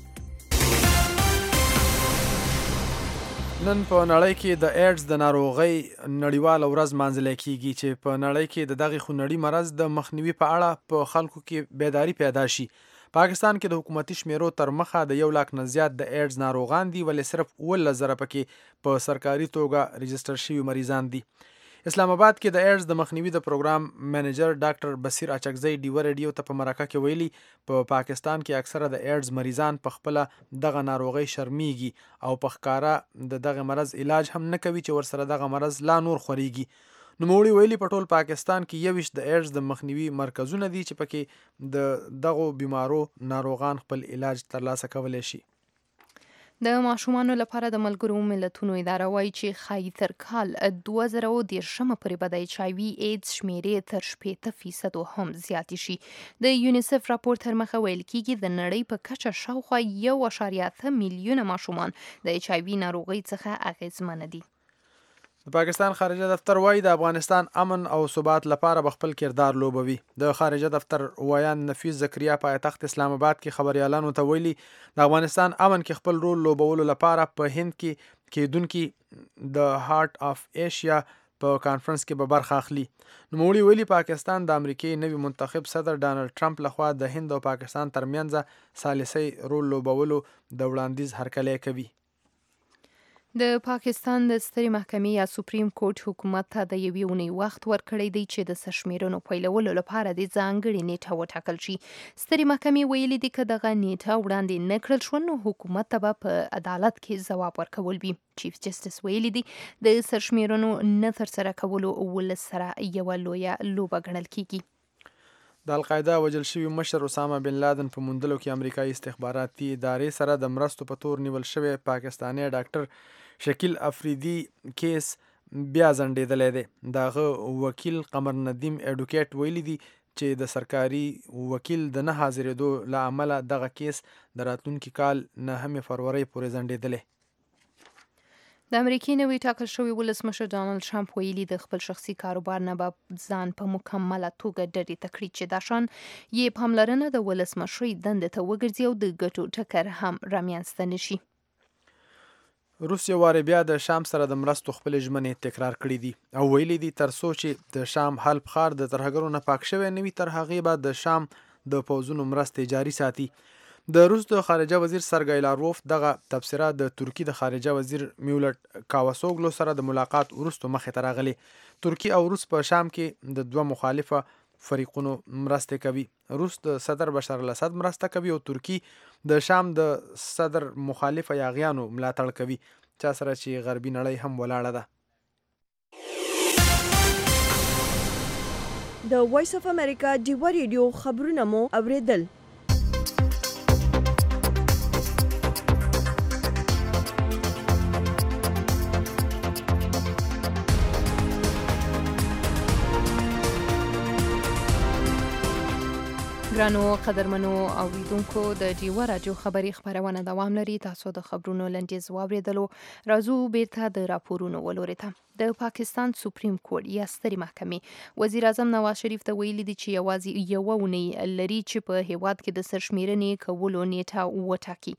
نن په نړۍ کې د ایډز د ناروغۍ نړیواله ورځ لمانځل کیږي چې په نړۍ کې د دغه خونړي مرض د مخنیوي په اړه په خلکو کې بیداری پیدا شي. پاکستان کې د حکومتي شمیرو تر مخه د 1 لاک نه زیات د ایډز ناروغان دي، ولې صرف 17,000 پکې په سرکاري توګه رجسټر شوي مریضان دي. اسلام آباد کې د ایډز د مخنیوي د پروګرام منیجر ډاکټر بصیر اچکزی ډیو ریډیو ته په مرکه کې ویلي په پاکستان کې اکثره د ایډز مریضان په خپل دغه ناروغي شرمېږي او په ښکارا دغه مرض علاج هم نه کوي چې ورسره دغه مرض لا نور خوريږي. نوموړي ویلي په ټول پاکستان کې 21 د ایډز د مخنیوي مرکزونه دي چې پکې د دغه بیمارو ناروغان خپل علاج ترلاسه کولی شي. د ماشومانو لپاره د ملګرو ملتونو اداره وایي چې ښایي تر کال 2013 پورې به د ایچ آی وي ایډز شمیرې تر 60% هم زیاتې شي. د یونیسف راپور تر مخه ویل کېږي د نړۍ په کچه شاوخوا 1.8 میلیونه ماشومان د ایچ آی وي ناروغۍ څخه اغېزمن دي. د پاکستان خارجه دفتر وایي د افغانستان امن او ثبات لپاره به خپل کردار لوبوي. د خارجه دفتر ویان نفیس زکریا پایتخت اسلام آباد کې خبريالانو ته ویلي د افغانستان امن کې خپل رول لوبولو لپاره په هند کې کېدونکي د هارت اف ایشیا په کانفرنس کې به برخه اخلي. نوموړي ویلي پاکستان د امریکای نوي منتخب صدر ډانلډ ټرمپ لخوا د هند او پاکستان ترمنځ ثالثي رول لوبولو د وړاندیز هرکلی کوي. د پاکستان د سترې محکمې یا سپریم کورټ حکومت ته د یوې اونۍ وخت ورکړی دی چې د سرشمیرنو پیلولو لپاره د ځانګړې نیټه وټاکل شي. سترې محکمې ویلي دي که دغه نیټه وړاندې نه کړل شوه نو حکومت ته به په عدالت کې ځواب ورکول وي. چیف جسټس ویلي دي د سرشمیرنو نه ترسره کولو ولس سره یوه لویه لوبه ګڼل کیږي. د القاعده وژل شوي مشر اسامه بن لادن په موندلو کې امریکایي استخباراتي ادارې سره د مرستو په تور نیول شوی پاکستانی ډاکټر شکیل افریدي کیس بیا ځنډېدلی دی. دغه وکیل قمر ندیم ایډوکیټ ویلي دي چې د سرکاري وکیل د نه حاضرېدو له امله دغه کیس د راتلونکي کال 9 فروری پورې ځنډېدلی. د امریکای نوی ټاکل شوی ولسمشر ډانلډ ټرمپ ویلي د خپل شخصي کاروبار نه به ځان په مکمله توګه ډډې ته کړي چې دا شان یې پاملرنه د ولسمشرۍ دندې ته وګرځي او د ګټو ټکر هم رامنځته نه شي. روسیه وارې بیا د شام سره د مرستو خپلې ژمنې تکرار کړي دي او ویلي دي تر څو چې د شام حلب ښار د ترهګرو نه پاک شوی نه وي تر هغې به د شام د پوځونو مرستې جاري ساتي. د روس د خارجه وزیر سرګی لاروف دغه تبصره د ترکی د خارجه وزیر میولټ کاواسوګلو سره د ملاقات وروسته مخې ته راغلي. ترکی او روس په شام کې د دوه مخالفه فریقونو مرسته کوي. روس د صدر بشار الاسد مرسته کوي او ترکی د شام د صدر مخالف یاغیانو ملاتړ کوي، چا سره چې غربي نړۍ هم ولاړه ده. د وایس اف امریکا ډیوا ریډیو خبرونه مو اوریدل. ګرانو قدرمنو اوریدونکو، د ډیوا راډیو خبري خبرونه دوام لري. تاسو د خبرونو لنډیز واوریدلو. راځو بیرته د راپورونو ولوري ته. د پاکستان سپریم کورټ یا سترې محکمې وزیر اعظم نواز شریف ته ویلي دي چې یوازې یوه اونۍ لري چې په هیواد کې د سرشمیرنې کولو نیټه وټاکي.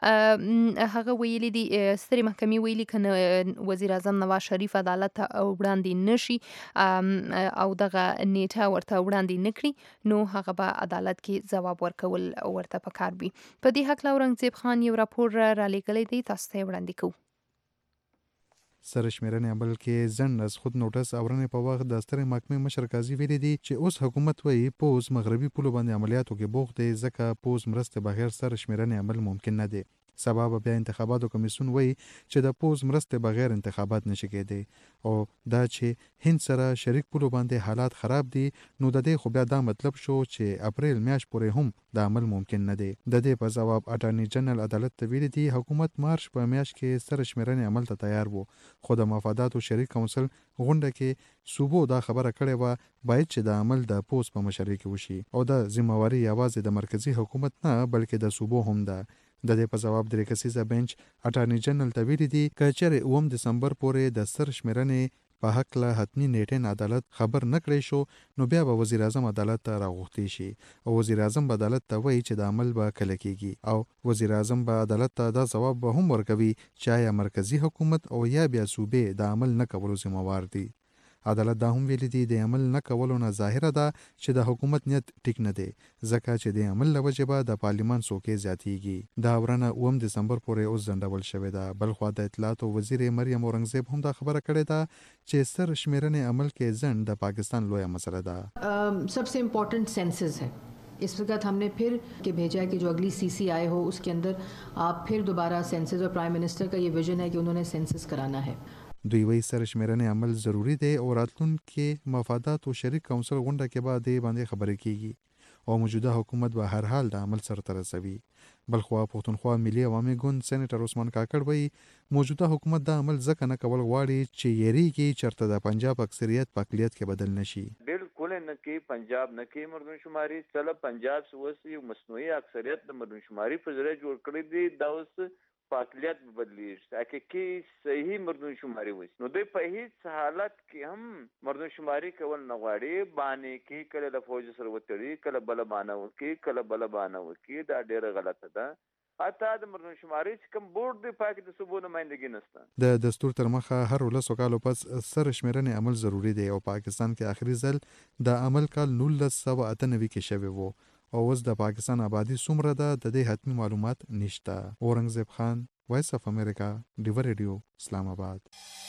هغه ویلي دي، سترې محکمې ویلي کنه وزیر اعظم نواز شریف عدالت ته وړاندې نشي او دغه نیټه ورته وړاندې نکړي، نو هغه به عدالت کې ځواب ورکول ورته پکار وي. په دې هکله اورنګزیب خان یو راپور را لیږلی دی، تاسو ته وړاندې کوو. سرشمیرنې عمل کې ځنډ از خود نوټس اورنې په وخت د سترې محکمې مشر قاضي ویلي دي چې اوس حکومت وایي پوز مغربي پولو باندې عملیاتو کې بوخت دی، ځکه پوز مرسته بغیر سرشمیرنې عمل ممکن نه دی. سبب بیا انتخاباتو کمیسیون وایي چې د پوز مرسته بغیر انتخابات نشي کېدی او دا چې هند سره شریک پولو باندې حالات خراب دي، نو د دې خو بیا دا مطلب شو چې اپریل میاشت پورې هم د عمل ممکن نه دی. د دې په جواب اټارنی جنرال عدالت ته ویلي دي حکومت مارچ په میاشت کې سرشمیرنې عمل ته تیار وو، خو د مفاداتو شریک کونسل غونډه کې صوبو دا خبره کړې وه باید چې د عمل د پوز په مشرۍ کې وشي او د ذمہواري یوازې د مرکزی حکومت نه بلکې د صوبو هم ده. د دې په جواب درې کسیزه بنچ اټارنی جنرال ته ویلي دي که چېرې 9 دسمبر پورې د سرشمیرنې په حق له حتمي نیټې عدالت خبر نه کړی شو، نو بیا به وزیر اعظم عدالت ته راغوښتي شي او وزیر اعظم به عدالت ته وایي چې د عمل به کله کیږي او وزیر اعظم به عدالت ته دا ځواب به هم ورکوي چې آیا مرکزی حکومت او یا بیا صوبې د عمل نه کولو ذمہوار دي. عدالت دا هم ویلي دي د عمل نه کولو نه ظاهره ده چې د حکومت نیت ټیک نه دی، ځکه چې د عمل له وجې به د پارلیمان څوکۍ زیاتیږي. دا ورنه 9 دسمبر پورې اوس ځنډول شوې ده. بلخوا د اطلاعاتو وزیر مریم اورنګزیب هم دا خبره کړې ده چې سرشمیرنې عمل کې ځنډ د پاکستان لویه مسله ده. सबसे important census है, इस वक्त हमने फिर के भेजा है कि जो अगली CCI हो उसके अंदर आप फिर दोबारा सेंसस और प्राइम मिनिस्टर का ये विजन है कि उन्होंने सेंसस कराना है. دوی وی سرشمیرنې عمل ضروری دی او راتلونکي مفادات او شریک کونسل غونډه کې به دې باندې خبرې کیږي او موجوده حکومت به هر حال د عمل سره رسوي. بلخوا پښتونخوا ملي عوامي ګوند سېنیټر عثمان کاکړ وی موجوده حکومت د عمل ځکه نه کول غواړي چې یریږي چرته د پنجاب اکثریت په اقلیت کې بدل نشي. بالکل نه کې پنجاب نه کې مردون شماري چله پنجاب سوسی مصنوعي اکثریت د مردون شماري په ذریعہ جوړ کړی دی، دا اوس پاکلیت بدلیږي حقیقي صحیح مردون شماري وي، نو دوی په هیڅ حالت کې هم مردون شماري کول نه غواړي. باندې کې کله د فوج سره وتړي، کله بل باندې وکي، کله بل باندې وکي، دا ډیره غلطه ده. حتی د مردون شماري چې کوم بورډ دی پاک د صوبو نمائندګي نشته. د دستور تر مخه هر 19 کالو پس سرشمیرنې عمل ضروری دی او پاکستان کې آخري ځل د عمل کال 1998 کې شوی وو او اوس د پاکستان آبادی څومره ده د دې حتمي معلومات نشته. اورنګزیب خان، وایس اف امریکا، ډیوا ریډیو، اسلام آباد.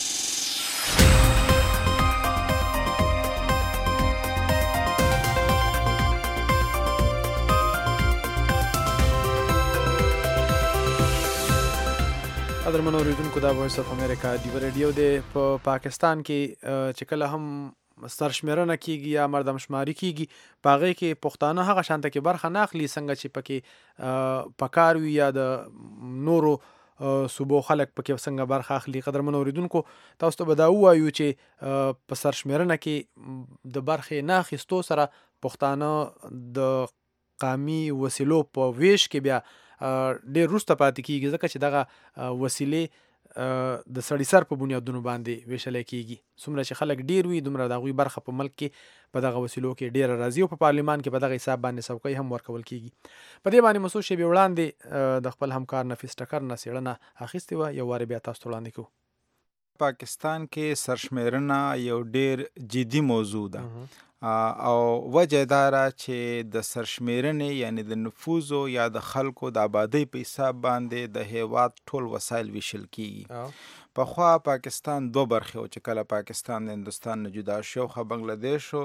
قدرمنو اوریدونکو، دا وایس اف امریکا ډیوا ریډیو دی. په پاکستان کې چې کله هم سرشمیرنه کیږي یا مردمشماري کیږي، په هغې کې پښتانه هغه شانته کې برخه نه اخلي څنګه چې پکې پکار وي یا د نورو صوبو خلک پکې څنګه برخه اخلي. قدرمنو اوریدونکو، تاسو ته به دا ووایو چې په سرشمیرنه کې د برخې نه اخیستو سره پښتانه د قامي وسیلو په ویش کې بیا ډېر وروسته پاتې کیږي، ځکه چې دغه وسیلې د سړي سر په بنیادونو باندې ویشلی کیږي. څومره چې خلک ډیر وي دومره د هغوی برخه په ملک کې په دغه وسیلو کې ډیره راځي او په پارلیمان کې په دغه حساب باندې څوکۍ هم ورکول کیږي. په دې باندې مسو شیبې وړاندې د خپل همکار نفیس ټکر نه څېړنه اخیستې وه، یو وارې بیا تاسو ته وړاندې کوو. پاکستان کې سرشمیرنه یو ډیر جدي موضوع ده او وجه دا را چې د سرشمیرنې یعنی د نفوذو یا د خلکو د آبادۍ په حساب باندې د هیواد ټول وسایل ویشل کیږي. پخوا پاکستان 2 برخې و چې کله پاکستان د هندوستان نه جدا شو، خو بنگلادیش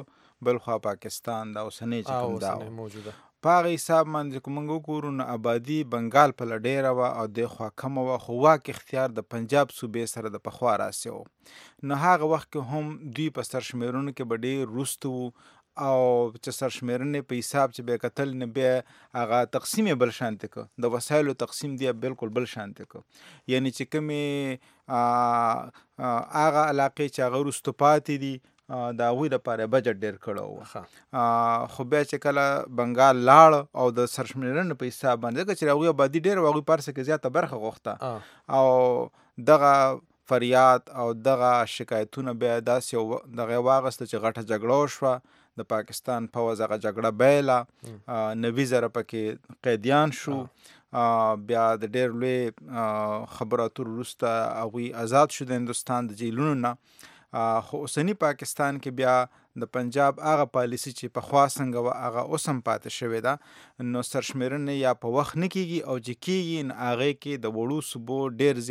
بل خوا پاکستان دا اوسنی چې کوم دا موجوده په هغه حساب باندې که موږ وګورو نو آبادي بنګال په ډېره وه او دې خوا کمه وه خو واک اختیار د پنجاب صوبې سره د پخوا راسې و نو هغه وخت کې هم دوی په سرشمېرونو کې به ډېر وروسته وو او چې سرشمېرنې په حساب چې به یې کتل نه بیا هغه تقسیم یې بل شانتې که د وسایلو تقسیم دی بالکل بل شانتې که یعنی چې کومې هغه علاقې چې هغه وروسته پاتې دي د هغوی دپاره بجټ ډېر کړی و خو بیا چې کله بنګال لاړ او د سرشمېرنې په حساب باندې ځکه چې هغوی آبادي ډېر و هغوی په هر څه کې زیاته برخه غوښته او دغه فریاد او دغه شکایتونه بیا داسې دغه یې واغسته چې غټه جګړه وشوه د پاکستان پوځ هغه جګړه بیله 90,000 پکې قیدیان شو بیا د ډېر لوی خبرو اترو وروسته هغوی آزاد شو د هندوستان د جیلونو نه خو اوسني پاکستان کې بیا د پنجاب هغه پالیسي چې پخوا څنګه وه هغه اوس هم پاتې شوې ده نو سرشمېرنې یا په وخت نه کېږي او چې کېږي نو هغې کې د وړو صوبو ډېر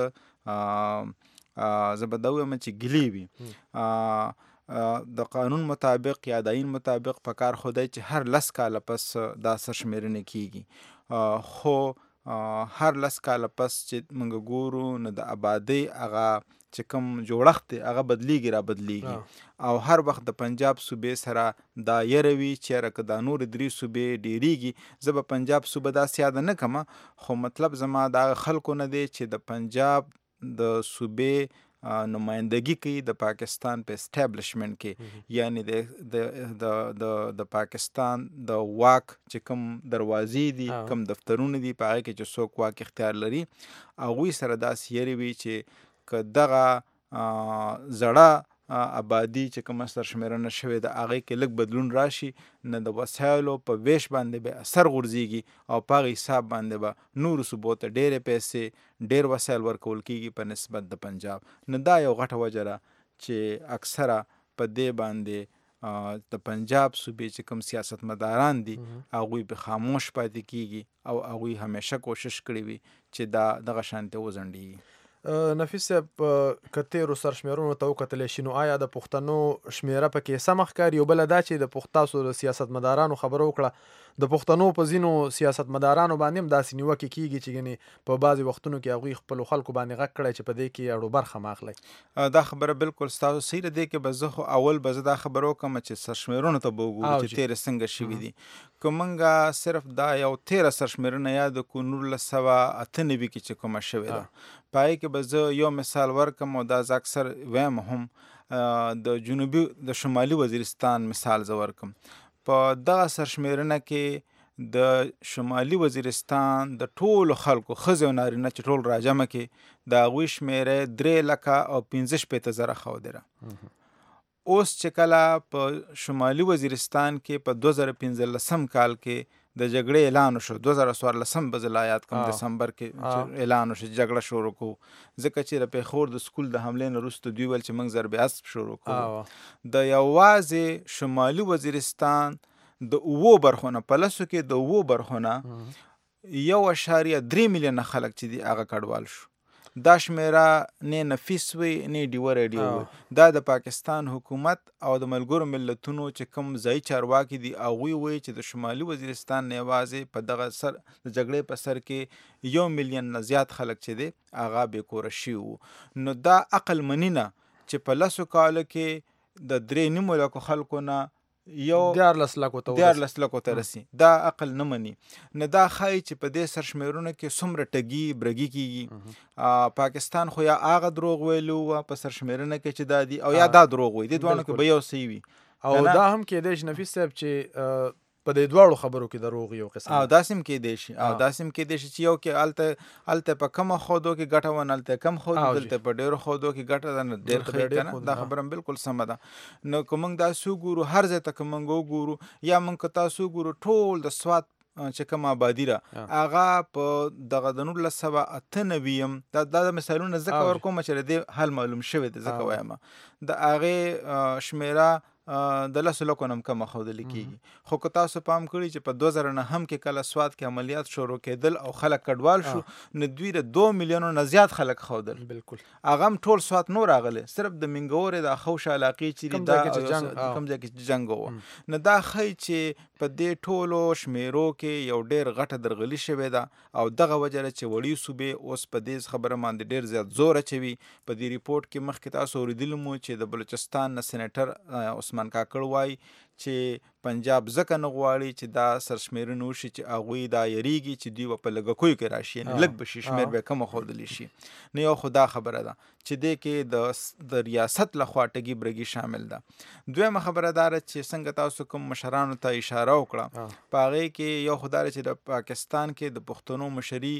زیات زه به دا ووایم چې ګلې وي د قانون مطابق یا د آیین مطابق په کار خو دی چې هر 10 کاله پس دا سرشمېرنې کېږي خو هر 10 کاله پس چې موږ ګورو نو د آبادۍ هغه چې کوم جوړښت دی هغه بدلیږي را بدلیږي او هر وخت د پنجاب صوبې سره دا یره وي چېرې که دا نورې 3 صوبې ډېرېږي زه به پنجاب صوبه داسې یاده نه کړم خو مطلب زما د هغه خلکو نه دی چې د پنجاب د صوبې نمایندګي کوي د پاکستان په اسټابلیشمنټ کې یعنی د پاکستان د واک چې کوم دروازې دي کوم دفترونه دي په هغه کې چې څوک واک اختیار لري هغوی سره داسې یری وي چې که دغه زړه آبادي چې کومه سرشمېرنه شوې ده هغې کې لږ بدلون راشي نه د وسایلو په ویش باندې به اثر غورځېږي او په هغه حساب باندې به نورو صوبو ته ډېرې پیسې ډېر وسایل ورکول کېږي په نسبت د پنجاب نو دا یو غټه وجه ده چې اکثره په دې باندې د پنجاب صوبې چې کوم سیاستمداران دي هغوی به خاموش پاتې کېږي او هغوی همیشه کوشش کړی وي چې دا دغه شانتې وځنډېږي نفیس صاحب که تیرو سرشمېرونو ته وکتلی شي نو آیا د پښتنو شمېره پکې سمه ښکاري او بله دا چې د تاسو د سیاستمدارانو خبره وکړه د پښتنو په ځینو سیاستمدارانو باندې هم داسې نیوکې کېږي چې ګنې په بعضې وختونو کې هغوی خپلو خلکو باندې غږ کړی چې په دې کې اړو برخه مه اخلئ دا خبره بالکل ستاسو صحیح ده دې کې به زه خو اول به زه دا خبره وکړم چې سرشمېرونو ته به وګورو چې تېرې څنګه شوي دي که موږ صرف دا یو تېره سرشمېرنه یاد کړو 1998 کې چې کومه شوې ده په هغې کې به زه یو مثال ورکړم او دا زه اکثر ویم هم د شمالي وزیرستان مثال زه ورکړم په دغه سرشمېرنه کې د شمالي وزیرستان د ټولو خلکو ښځې او نارینه چې ټول راجمع کې د هغوی شمېره 3,65,000 ښودله اوس چې کله په شمالي وزیرستان کې په 2015 کال کې د جګړې اعلان وشو 2014 به زه لا یاد کوم دسمبر کې اعلان وشو جګړه شروع کړو ځکه چې د پیښور د سکول د حملې نه وروسته دوی ویل چې موږ ضرب اسب شروع کړو د یوازې شمالي وزیرستان د 7 برخو نه په لسو کې د 7 برخو نه 1.3 میلیونه خلک چې دي هغه کډوال شو دا شمیره نه نفیس وي نه ډیوه رادیو وي دا د پاکستان حکومت او د ملګرو ملتونو چې کوم ځای چارواکي دي هغوی وایي چې د شمالي وزیرستان نه یوازې په دغه سر د جګړې په سر کې 1 میلیون نه زیات خلک چې دي هغه بېکوره شوي وو نو دا عقل مني نه چې په لسو کالو کې د 3.5 لکو خلکو نه یو 14 لکو ته رسي دا عقل نه مني نه دا ښایي چې په دې سرشمېرونو کې څومره ټګي برګي کېږي پاکستان خو یا هغه دروغ ویلو په سرشمېرنه کې چې دا دي او یا دا دروغ وي دې دواړو کې به یو څه وي او دا هم کېدای شي نفیس صاحب چې په دې دواړو خبرو کې دروغ یو قسم او داسې هم کېدای شي او داسې هم کېدای شي چې یو کې هلته په کمه خودو کې ګټه ونه هلته کم خودو دلته په ډېرو خودو کې ګټه ده نه ډېر ښه که نه دا خبره هم بالکل سمه ده نو که موږ داسې وګورو هر ځای ته که موږ وګورو یا موږ که تاسو وګورو ټول د سوات چې کوم آبادي ده هغه په دغه د 1998 دا د مثالونه ځکه ورکوم چې د دې حل معلوم شوی دی ځکه وایم د هغې شمیره د 10 لکو نم کم خودل کیږي خو که تاسو پام کړی چې په 2009 هم کې کله سواد کې عملیات شروع کېدل او خلک کډوال شو نو دوی د 2 میلیونو نه زیات خلک خودل بالکل هغه ټول سواد نور راغله صرف د منګورې د خوش علاقې چې دا کم ځای کې جنگ وو نو دا خی چې په دې ټولو شمیرو کې یو ډیر غټه درغلي شوې ده او دغه وجه چې وړي صوبې اوس په دې خبره باندې ډیر زیات زور اچوي په دې ریپورت کې مخکې تاسو اوریدلی مو چې د بلوچستان نه سېنیټر عثمان کاکړ وایي چې پنجاب ځکه نه غواړي چې دا سرشمیرنه وشي چې هغوی دا یریږي چې دوی به په لږکیو کې راشي یعنې لږ به شي شمېر به یې کمه ښودلی شي نو یو خو دا خبره ده چې دې کې د ریاست لخوا ټګي برګي شامل ده دویمه خبره دا ده چې څنګه تاسو کوم مشرانو ته اشاره وکړه په هغې کې یو خو دا ده چې د پاکستان کې د پښتنو مشري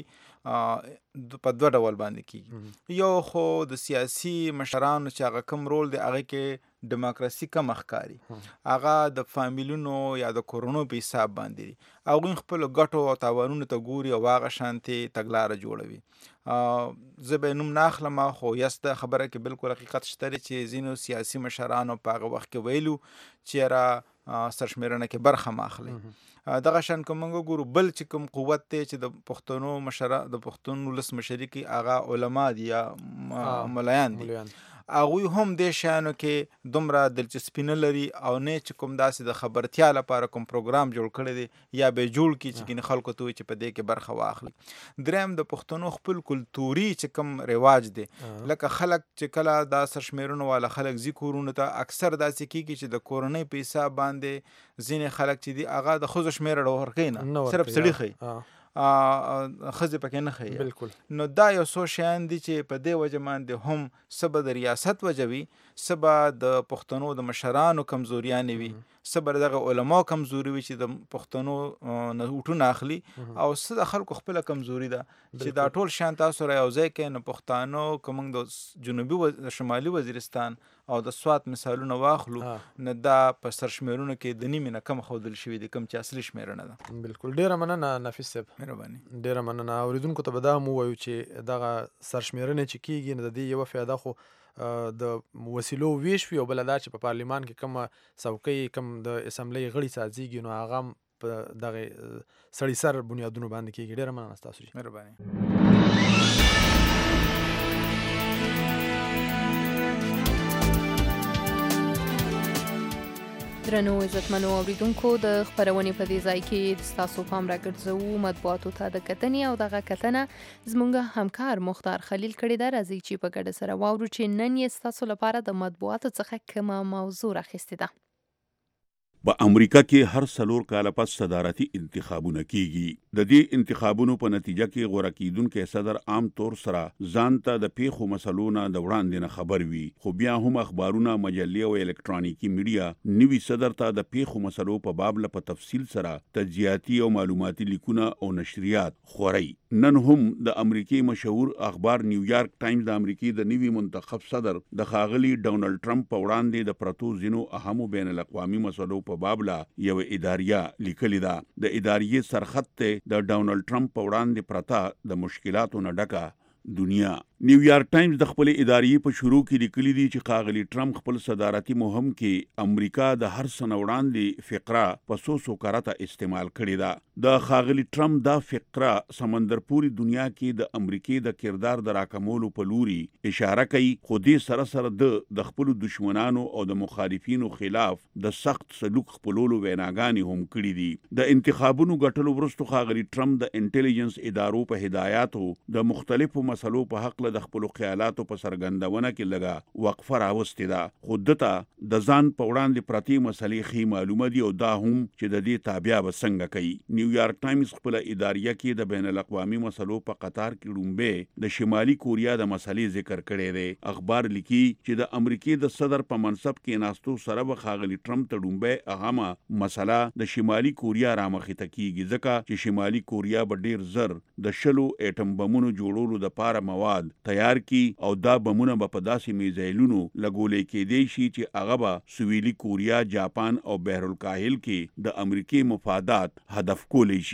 په 2 ډول باندې کیږي یو خو د سیاسي مشرانو چې هغه کوم رول دی هغه کې ډیموکراسي کم ښکاري هغه د فامیلونو یا د کورونو په حساب باندې هغوی خپلو ګټو او تاوانونو ته ګوري او هغه شانتې تګلاره جوړوي زه به نوم نه اخلم خو یس د خبره کې بالکل حقیقت شته چې ځینو سیاسي مشرانو په هغه وخت کې ویلو چې را سرشمیرنه کې برخه ما اخلي دغه شان که موږ ګورو بل چې کوم قوت دی چې د پښتنو د پښتون ولس مشري کې هغه علما دي یا ملایان دي هغوی هم دې شیانو کې دومره دلچسپي نه لري او نه چې کوم داسې د خبرتیا لپاره کوم پروګرام جوړ کړی دی یا به جوړ کړي چې ګینې خلکو ته وایي چې په دې کې برخه واخلي دریم د پښتنو خپل کلتوري چې کوم رواج دی لکه خلک چې کله دا سرشمیرنو والا خلک ځي کورونو ته اکثر داسې کېږي چې د کورنۍ په حساب باندې ځینې خلک چې دي هغه د ښځو شمېره ورکوي نه صرف سړي ښیي ښځې پکې نه ښیي بالکل نو دا یو څو شیان دي چې په دې وجه باندې هم څه به د ریاست وجه وي څه به د پښتنو د مشرانو کمزوریانې وي څه به دغه علماو کمزوري وي چې د پښتنو نه اوټونه اخلي او څه د خلکو خپله کمزوري ده چې دا ټول شیان تاسو را یوځای کوئ نو پښتانو که موږ د جنوبي شمالي وزیرستان او د سوات مثالونه واخلو نو دا په سرشمیرونو کې د نیمې نه کم ښودل شوي دي کوم چې اصلي شمیرنه ده بالکل ډیره مننه نفیس صاحب مهرباني ډیره مننه اوریدونکو ته به دا هم ووایو چې دغه سرشمیرنې چې کیږي نو د دې یوه فایده خو د وسیلو ویش وي او بله دا چې په پارلیمان کې کومه څوکۍ کوم د اسمبلۍ غړي سازیږي نو هغه هم په دغه سړي سر بنیادونو باندې کیږي ډیره مننه ستاسو مهرباني درنو عزتمنو اوریدونکو د خپرونې په دې ځای کې ستاسو پام راګرځوو مطبوعاتو ته د کتنې او دغه کتنه زموږ همکار مختار خلیل کړې ده راځئ چې په ګډه سره واورو چې نن یې ستاسو لپاره د مطبوعاتو څخه کومه موضوع راخیستې ده په امریکا کې هر 4 کاله پس صدارتي انتخابونه کیږي د دې انتخابونو په نتیجه کې غوړه کیدونکو صدر عام طور سره ځان ته د پیښو مسلونو د وړاندې نه خبر وي خو بیا هم اخبارونه مجلې او الکترونیکی میډیا نوي صدر ته د پیښو مسلو په باب له په تفصیل سره تجزیاتي او معلوماتي لیکونه او نشریات خوري نن هم د امریکای مشهور اخبار نیویارک ټایمز د امریکای د نوي منتخب صدر د ښاغلي ډونالد ټرمپ په وړاندې د پرتو ځینو اهمو بین الاقوامي مسلو په بابله یو اداریه لیکلې ده د اداریې سرخط ته د ډونالد ټرمپ په وړاندې پرته د مشکلاتو نه ډکه دنیا نیویارک ټایمز د خپل ادارې په شروع کې لیکلي دي چې ښاغلي ټرمپ خپل صدارتي مهم کې امریکا د هر څه نه وړاندې فقره په څو کرته استعمال کړې ده د ښاغلي ټرمپ دا فقره سمندرپوري دنیا کې د امریکای د کردار د راکمولو په لوري اشاره کوي خو دې سره سره د خپل دشمنانو او د مخالفینو خلاف د سخت سلوک خپلولو ویناګانې هم کړې دي د انتخابونو ګټلو وروسته ښاغلي ټرمپ د انټيليجنس ادارو په هدایاتو د مختلفو مسلو په حق د خپل خیالاتو په سرګندونه کې لګا وقفه راوستي ده خو دته د ځان په وړاندې پرتی مسلې خې معلومه دي او دا هم چې د دې تابع وسنګ کوي نیویارک ټایمز خپل اداریه کې د بین الاقوامي مسلو په قطار کې لومبه د شمالي کوریا د مسلې ذکر کړي دي اخبار لیکي چې د امریکای د صدر په منصب کې ناستو سره ښاغلي ټرمپ ته لومبه اهمه مسله د شمالي کوریا رامخې ته کیږي ځکه چې شمالي کوریا به ډیر زر د شلو اټم بمونو جوړولو د پاره مواد تیار کی او دا بمونه په داسې میزایلونو لګولې کېدی شي چې هغه به سویلي کوریا، جاپان او بحر الکاهل کې د امریکای مفادات هدف کولی شي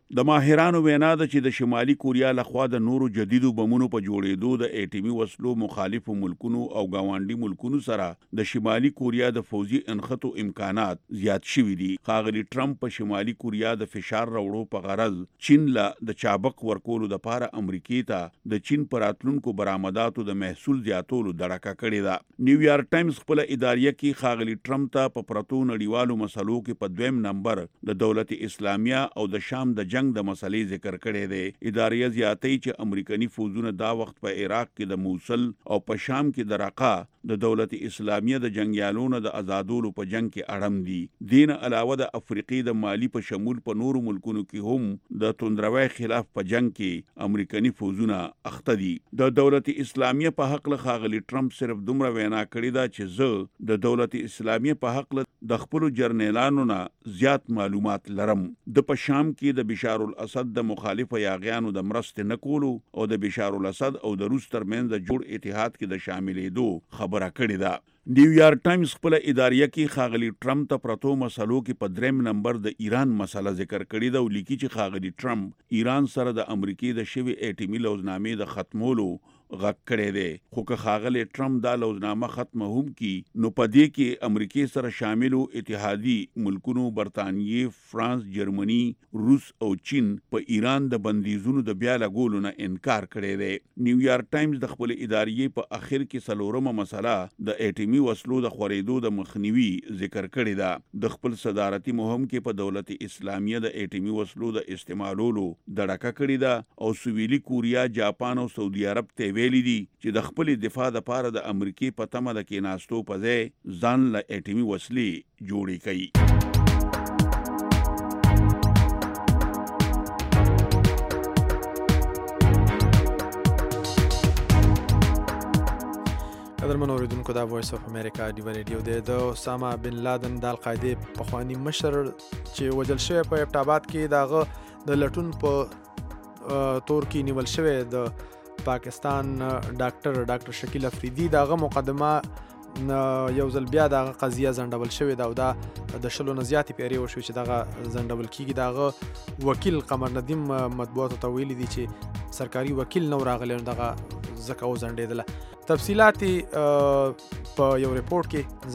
د ماهرانو وینا ده چې د شمالي کوریا لخوا د نورو جدیدو بمونو په جوړېدو د اټیمي وسلو مخالفو ملکونو او گاونډي ملکونو سره د شمالي کوریا د فوزي انخطو امکانات زیات شوي دي. ښاغلي ټرمپ په شمالي کوریا د فشار راوړو په غرض چین له د چابک ورکولو د پاره امریکای ته د چین پر راتلونکو برآمداتو د محصول زیاتولو دړکه کړې ده. نیویارک ټایمز خپل اداریه کې ښاغلي ټرمپ ته په پرتو نړیوالو مسلو کې په 2م نمبر د دولت اسلامیه او د شام د جنگ د مسلې ذکر کړی دی. اداریه زیاتوي چې امریکایي فوجونه دا وخت په عراق کې د موصل او په شام کې د رقه د دولت اسلامیه د جنگیالونو د آزادولو په جنگ کې اړم دي. دین علاوه د افریقې د مالی په شمول په نورو ملکونو کې هم د توندروي خلاف په جنگ کې امریکایي فوجونه اخته دي. د دولت اسلامیه په حق له ښاغلي ټرمپ صرف دومره وینا کړې ده چې زه د دولت اسلامیه په حق له د خپل جرنیلانو نه زیات معلومات لرم. د په شام کې د بشار الاسد د مخالف یاغیانو د مرستې نه کولو او د بشار الاسد او د روس ترمنځ د جوړ اتحاد کې د شاملېدو خبره کړې ده. نیویارک ټایمز خپل اداریه کې ښاغلي ټرمپ ته پرتو مسلو کې په 3م نمبر د ایران مسله ذکر کړې ده او لیکي چې ښاغلي ټرمپ ایران سره د امریکای د شوی اټیمي لوزنامې د ختمولو غږ کړی دی. خو که ښاغلي ټرمپ دا لوزنامه ختمه هم کی نو په دې کې امریکای سره شاملو اتحادي ملکونو برتانیې، فرانس، جرمني، روس او چین په ایران د بندیزونو د بیا لګولو نه انکار کړی دی. نیویارک ټایمز د خپل اداریې په اخر کې څلورمه مسله د اټیمي وسلو د خورېدو د مخنیوي ذکر کړی ده. د خپل صدارتي مهم کې په دولت اسلامیه د اټیمي وسلو د استعمالولو دړکه کړی ده او سویلي کوریا، جاپان او سعودي عرب ته ویلي دي چې د خپل دفاع لپاره د امریکای په تمه د کېناستو په ځای ځان له اټیمي وسلې جوړې کړي. قدرمن اوریدونکو دا وایس اف امریکا ډیو ریډیو دی. د اسامه بن لادن د القاعده پخوانی مشر چې وجل شوی په ابټاباد کې داغه د لټون په تور کې نیول شوی د پاکستان ډاکټر شکیل افریدي داغه مقدمه یو ځل بیا دغه قضیه زندول شوې ده او دا د شلو نه زیاتې پیرې وشوې چې دغه زندول کیږي. دغه وکیل قمر ندیم مطبوعاتو ته ویلي دي چې سرکاري وکیل نو راغلی دغه ځکه وځنډېدله. تفصیلات په یو ریپورت کې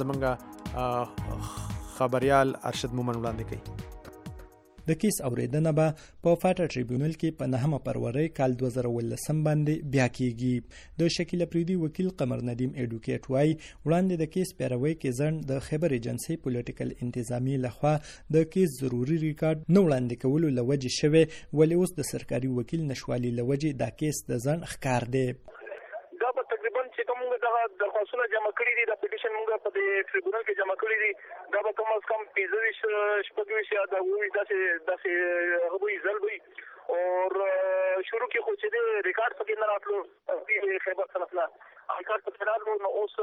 زمونږ خبريال ارشد مومن وړاندې کوي. د کیس اوریدنه به په فاټا ټریبیونل کې په 9 فروری کال 2019 باندې بیا کیږي. د شکیل افریدي وکیل قمر ندیم ایډوکیټ وايي وړاندې د کیس پیروي کې ځن د خبر ایجنسی پولیټیکل انتظامی لخوا د کیس ضروری ریکارډ نو وړاندې کولو لوجه شوی ولې اوس د سرکاري وکیل نشوالي لوجه د کیس د ځن ښکار دی. دا په تقریبا چې کوم دغه درخواستونه جمع کړي دي د پټیشن موږ په دې ټریبیونل کې جمع کړي دي دا به کم از کم 25 شپږ یا د وې داسې هغوی ځل وي او شروع کې خو چې د ریکارډ پکې نه راتلو په خیبر طرف نه ریکارډ پکې راتلو نو اوس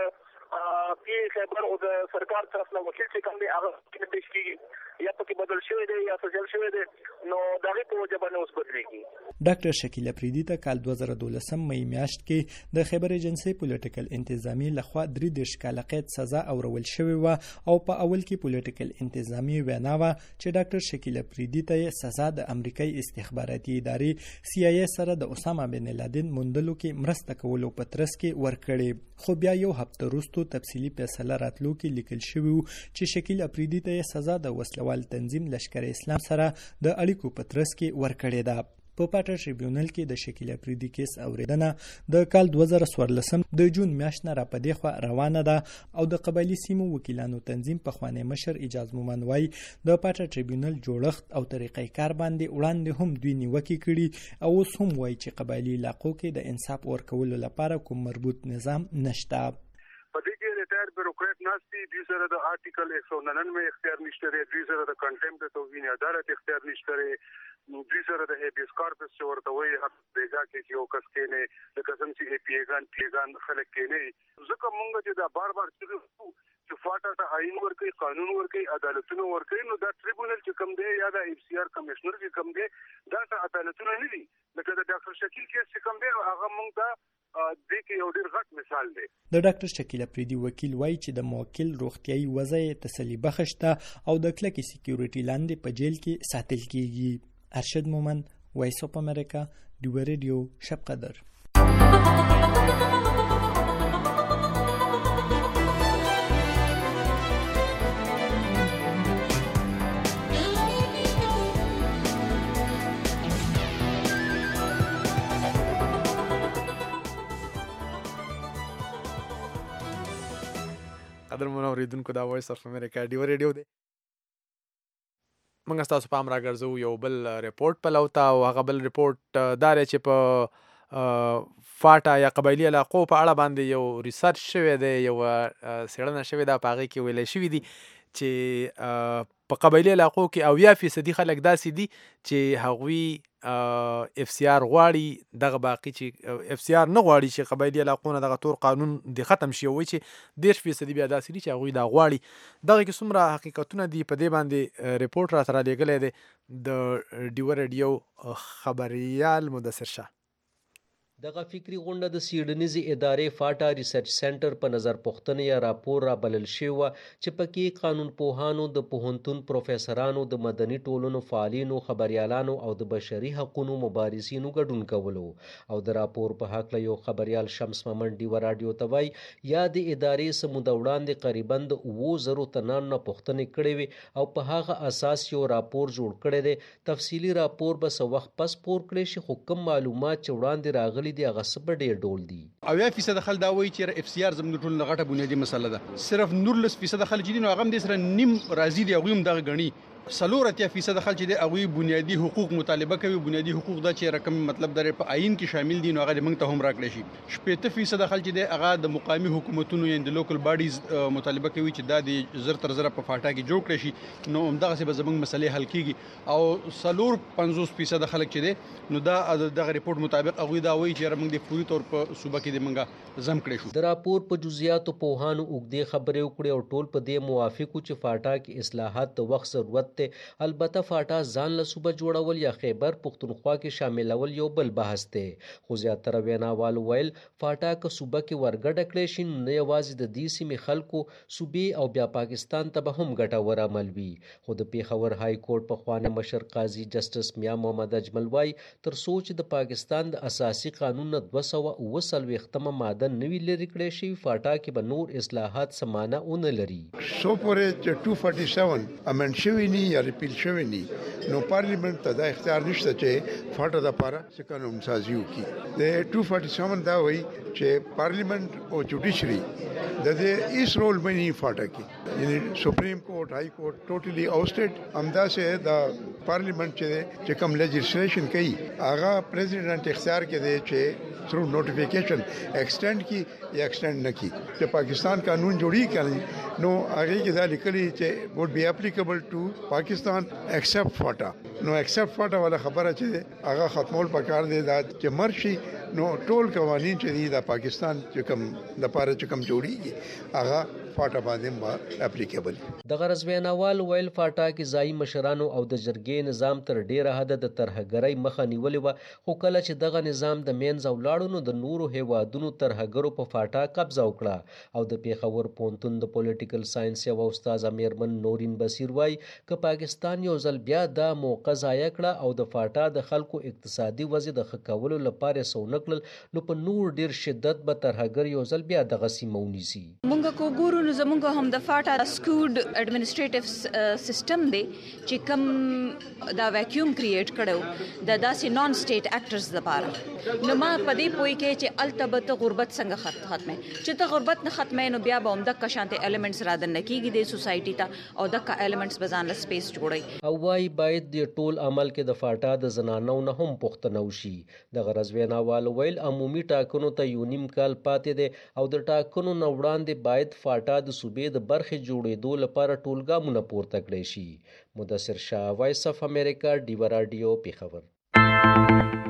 د پی خیبر او د سرکار طرف نه وکیل چې کوم دی هغه کې پیش کیږي یا پکې بدل شوی دی یا سجل شوی دی نو دغه په وجه باندې اوس بدلېږي. ډاکټر شکیل افریدي ته کال 2012 مې میاشت کې د خبر ایجنسی پولیټیکل انتظامی لخوا 3 کاله قید سزا اورول شوی و او په اول کې پولیټیکل انتظامی وینا و چې ډاکټر شکیل افریدي ته سزا د امریکای استخباراتي ادارې CIA سره د اسامه بن لادن موندلو کې مرسته کولو په ترڅ کې ورکړي. خو بیا یو هفته وروسته تفصیلی فیصله راتلو کې لیکل شوی چې شکیل افریدي ته سزا د وسلوال تنظیم لشکر اسلام سره د اړیکو په ترڅ کې ورکړي ده. په پاټا ټریبیونل کې د شکیل افریدي کیس اوریدنه د کال 2014 د جون میاشت نه را پدې خو روانه ده او د قبایلی سیمو وکیلانو تنظیم په خوانې مشر اجازه مومن وای د پاټا ټریبیونل جوړښت او طریقې کار باندې وړاندې هم دوی نیوکه کړي او اوس هم وای چې قبایلی علاقو کې د انصاف ورکولو لپاره کوم مربوط نظام نشته. په دې کې ریټایر بیوروکرات ناشتي د سره د آرټیکل 199 اختیار نشته لري د سره د کنټمپټ او توهین عدالت اختیار نشته لري د سره د هیبیس کارپس چې ورته وایي حق بیګا کې یو کس کې نه د قسم چې پیغان خلک کې نه ځکه مونږ چې دا بار چې فاټا ته آئین ورکړي قانون ورکړي عدالتونه ورکړي نو دا ټریبیونل چې کوم دی یا د FCR کمشنر چې کوم دی دا عدالتونه نه دي لکه د ډاکټر شکیل کیس چې کوم دی هغه مونږ ته د کې یو ډیر غټ مثال دی. د ډاکټر شکیل افریدي وکیل وایي چې د موکل روغتيایي وضع تسلی بخښ ده او د کلکې سکیورټي لاندې په جیل کې ساتل کیږي. ارشد مومن، وایس اف امریکا، ډیو ریډیو شب قدر. قدرمنو اوریدونکو دا وایس اف امریکا ډیو ریډیو دی. موږ ستاسو پام راګرځو یو بل ریپورت په لوتا او هغه بل ریپورت دا دی چې په فاټا یا قبایلي علاقو په اړه باندې یو ریسرچ شوی دی، یو څېړنه شوې ده. په هغې کې ویلی شوي دي چې په قبایلي علاقو کې 80% خلک داسې دي چې هغوی اف سی آر غواړي، دغه باقي چې اف سی آر نه غواړي چې قبایلي علاقو نه دغه تور قانون د ختم شي، وایي چې 10% بیا داسې دي چې هغوی دا غواړي. دغه کې څومره حقیقتونه دي په دې باندې ریپورټ راته رالیږلی دی د ډیو ریډیو خبریال مدثر شاه. دغه فکری غونډه د سیډنیزي ادارې فاټا ریسرچ سنټر په نظر پوښتنې یا راپور را بلل شوی و چې پکې قانون پوهانو، د پوهنتون پروفیسورانو، د مدني ټولنو فعالینو، خبریالانو او د بشري حقوقو مبارزینو ګډون کولو. او د راپور په هکله یو خبریال شمس ممن ډیو رادیو ته وایي یا د ادارې څه موده وړاندې قریبا د 7000 تنانو نه پوښتنې کړې وې او په هغه اساس یو راپور جوړ کړی دی. تفصیلي راپور به څه وخت پس پور کړی شي، خو کوم معلومات چې وړاندې راغلي دي هغه څه په ډېر ډول دي. 80% خلک دا وایي چې اف سی آر زموږ ټولنې غټه بنیادي مسله ده. صرف 19% خلک چې دي نو هغه هم دې سره نیم راضي دي، هغوی هم دغه ګڼي. 40% خلک چې دي هغوی بنیادي حقوق مطالبه کوي. بنیادي حقوق دا چې رقم مطلب در په آئین کې شامل دي نو هغه موږ ته هم راکړی شي. 60% خلک چې دي هغه د مقامي حکومتونو یا د لوکل باډیز مطالبه کوي چې دا د زر تر زر په فاټا کې جوړ کړی شي، نو همدغه څه به زموږ مسلې حل کیږي. او 50% خلک چې دي نو دا دغه ریپورت مطابق هغوی دا وایي چې موږ د فوري طور په صوبه کې د موږ زم کړی شو. د راپور په جزئیاتو پوهانو اوږدې خبرې وکړې او ټول په دې موافق وو چې فاټا کې اصلاحات د وخت ضرورت دی. البته فاټا ځان له صوبه جوړول یا خیبر پښتونخوا کې شاملول یو بل بحث دی. خو زیاتره ویناوالو ویل فاټا که صوبه کې ورګډه کړی شي نه یوازې د دې سیمې خلکو صوبې او بیا پاکستان ته به هم ګټور عمل وي. خو د پیښور های کورټ پخوانی مشر قاضي جسټس میا محمد اجمل وایي تر څو چې د پاکستان د اساسي قانون 249 ماده نوی لري کړی شي فاټا کې به نور اصلاحات سمانه ونه لري. سو پورې 247 امند شوی نی یا ریپیل شوی نی نو پارلیمنت ته دا اختیار نشته چې فاټا د پاره څه قانون سازي وکړي. د 247 دا وایي چې پارلیمنت او جوډیشري د دې هیڅ رول باندې فاټا کې، یعنی سپریم کورټ، های کورټ ټوټلی اوسټډ. همدا چې د پارلیمنت چې کوم لیجسلیشن کوي هغه پریزیډنټ اختیار کې دی چې थ्रू नोटिफिकेशन एक्सटेंड की या एक्सटेंड न की. जब पाकिस्तान कानून जोड़ी करें नो आगे की दा लिखली चे would be applicable to Pakistan except FATA. No except FATA वाला खबर है आगा खत्मोल पकार दे दा चे मर्शी नो टोल कवानीन चे दी दा पाकिस्तान चे कम द पारे चे कम जोड़ी आगा فاټا باندې ما اپلیکیبل. د غرض ویناوال ویل فاټا کې ځای مشرانو او د جرګې نظام تر ډیره حد د ترهګرۍ مخه نیولې وه، خو کله چې دغه نظام د مینځ ولاړو نو د نورو هیوادونو ترهګرو په فاټا قبضه وکړه. او د پیښور پوهنتون د پولیټیکل ساينس یو استاد میرمن نورین بصیر وایي که پاکستان یو ځل بیا دا موقع ضایع کړه او د فاټا د خلکو اقتصادي وضع د ښه کولو لپاره څه ونه کړل نو په نور ډیر شدت به ترهګر یو ځل بیا دغه سیمه ونیسي. مونږ کو ګورو نو زمونږ هم د فاټا سکوډ اډمنسټریټیو سیستم دی چې کم دا ویکیوم کریټ کړو د داسې نان سټیټ اکټرز لپاره. نو ما په دې پوي کې چې التبت غربت څنګه ختمه چې ته غربت نه ختمه نو بیا به هم د کشانته الیمنټس را دن کیږي د سوسایټي ته او د الیمنټس بزان له سپیس جوړي. او وايي باید د ټول عمل کې د فاټا د زنانو نه هم پښتنه وشي. د غرض ویناوال ویل عمومي ټاکنو ته یو نیم کال پاتې دی او د ټاکنو نه وړاندې باید فاټا د صوبې د برخې جوړېدو لپاره ټول ګامونه پورته کړی شي. مدثر شاه، وایس اف امریکا، ډیو رادیو، پیښور.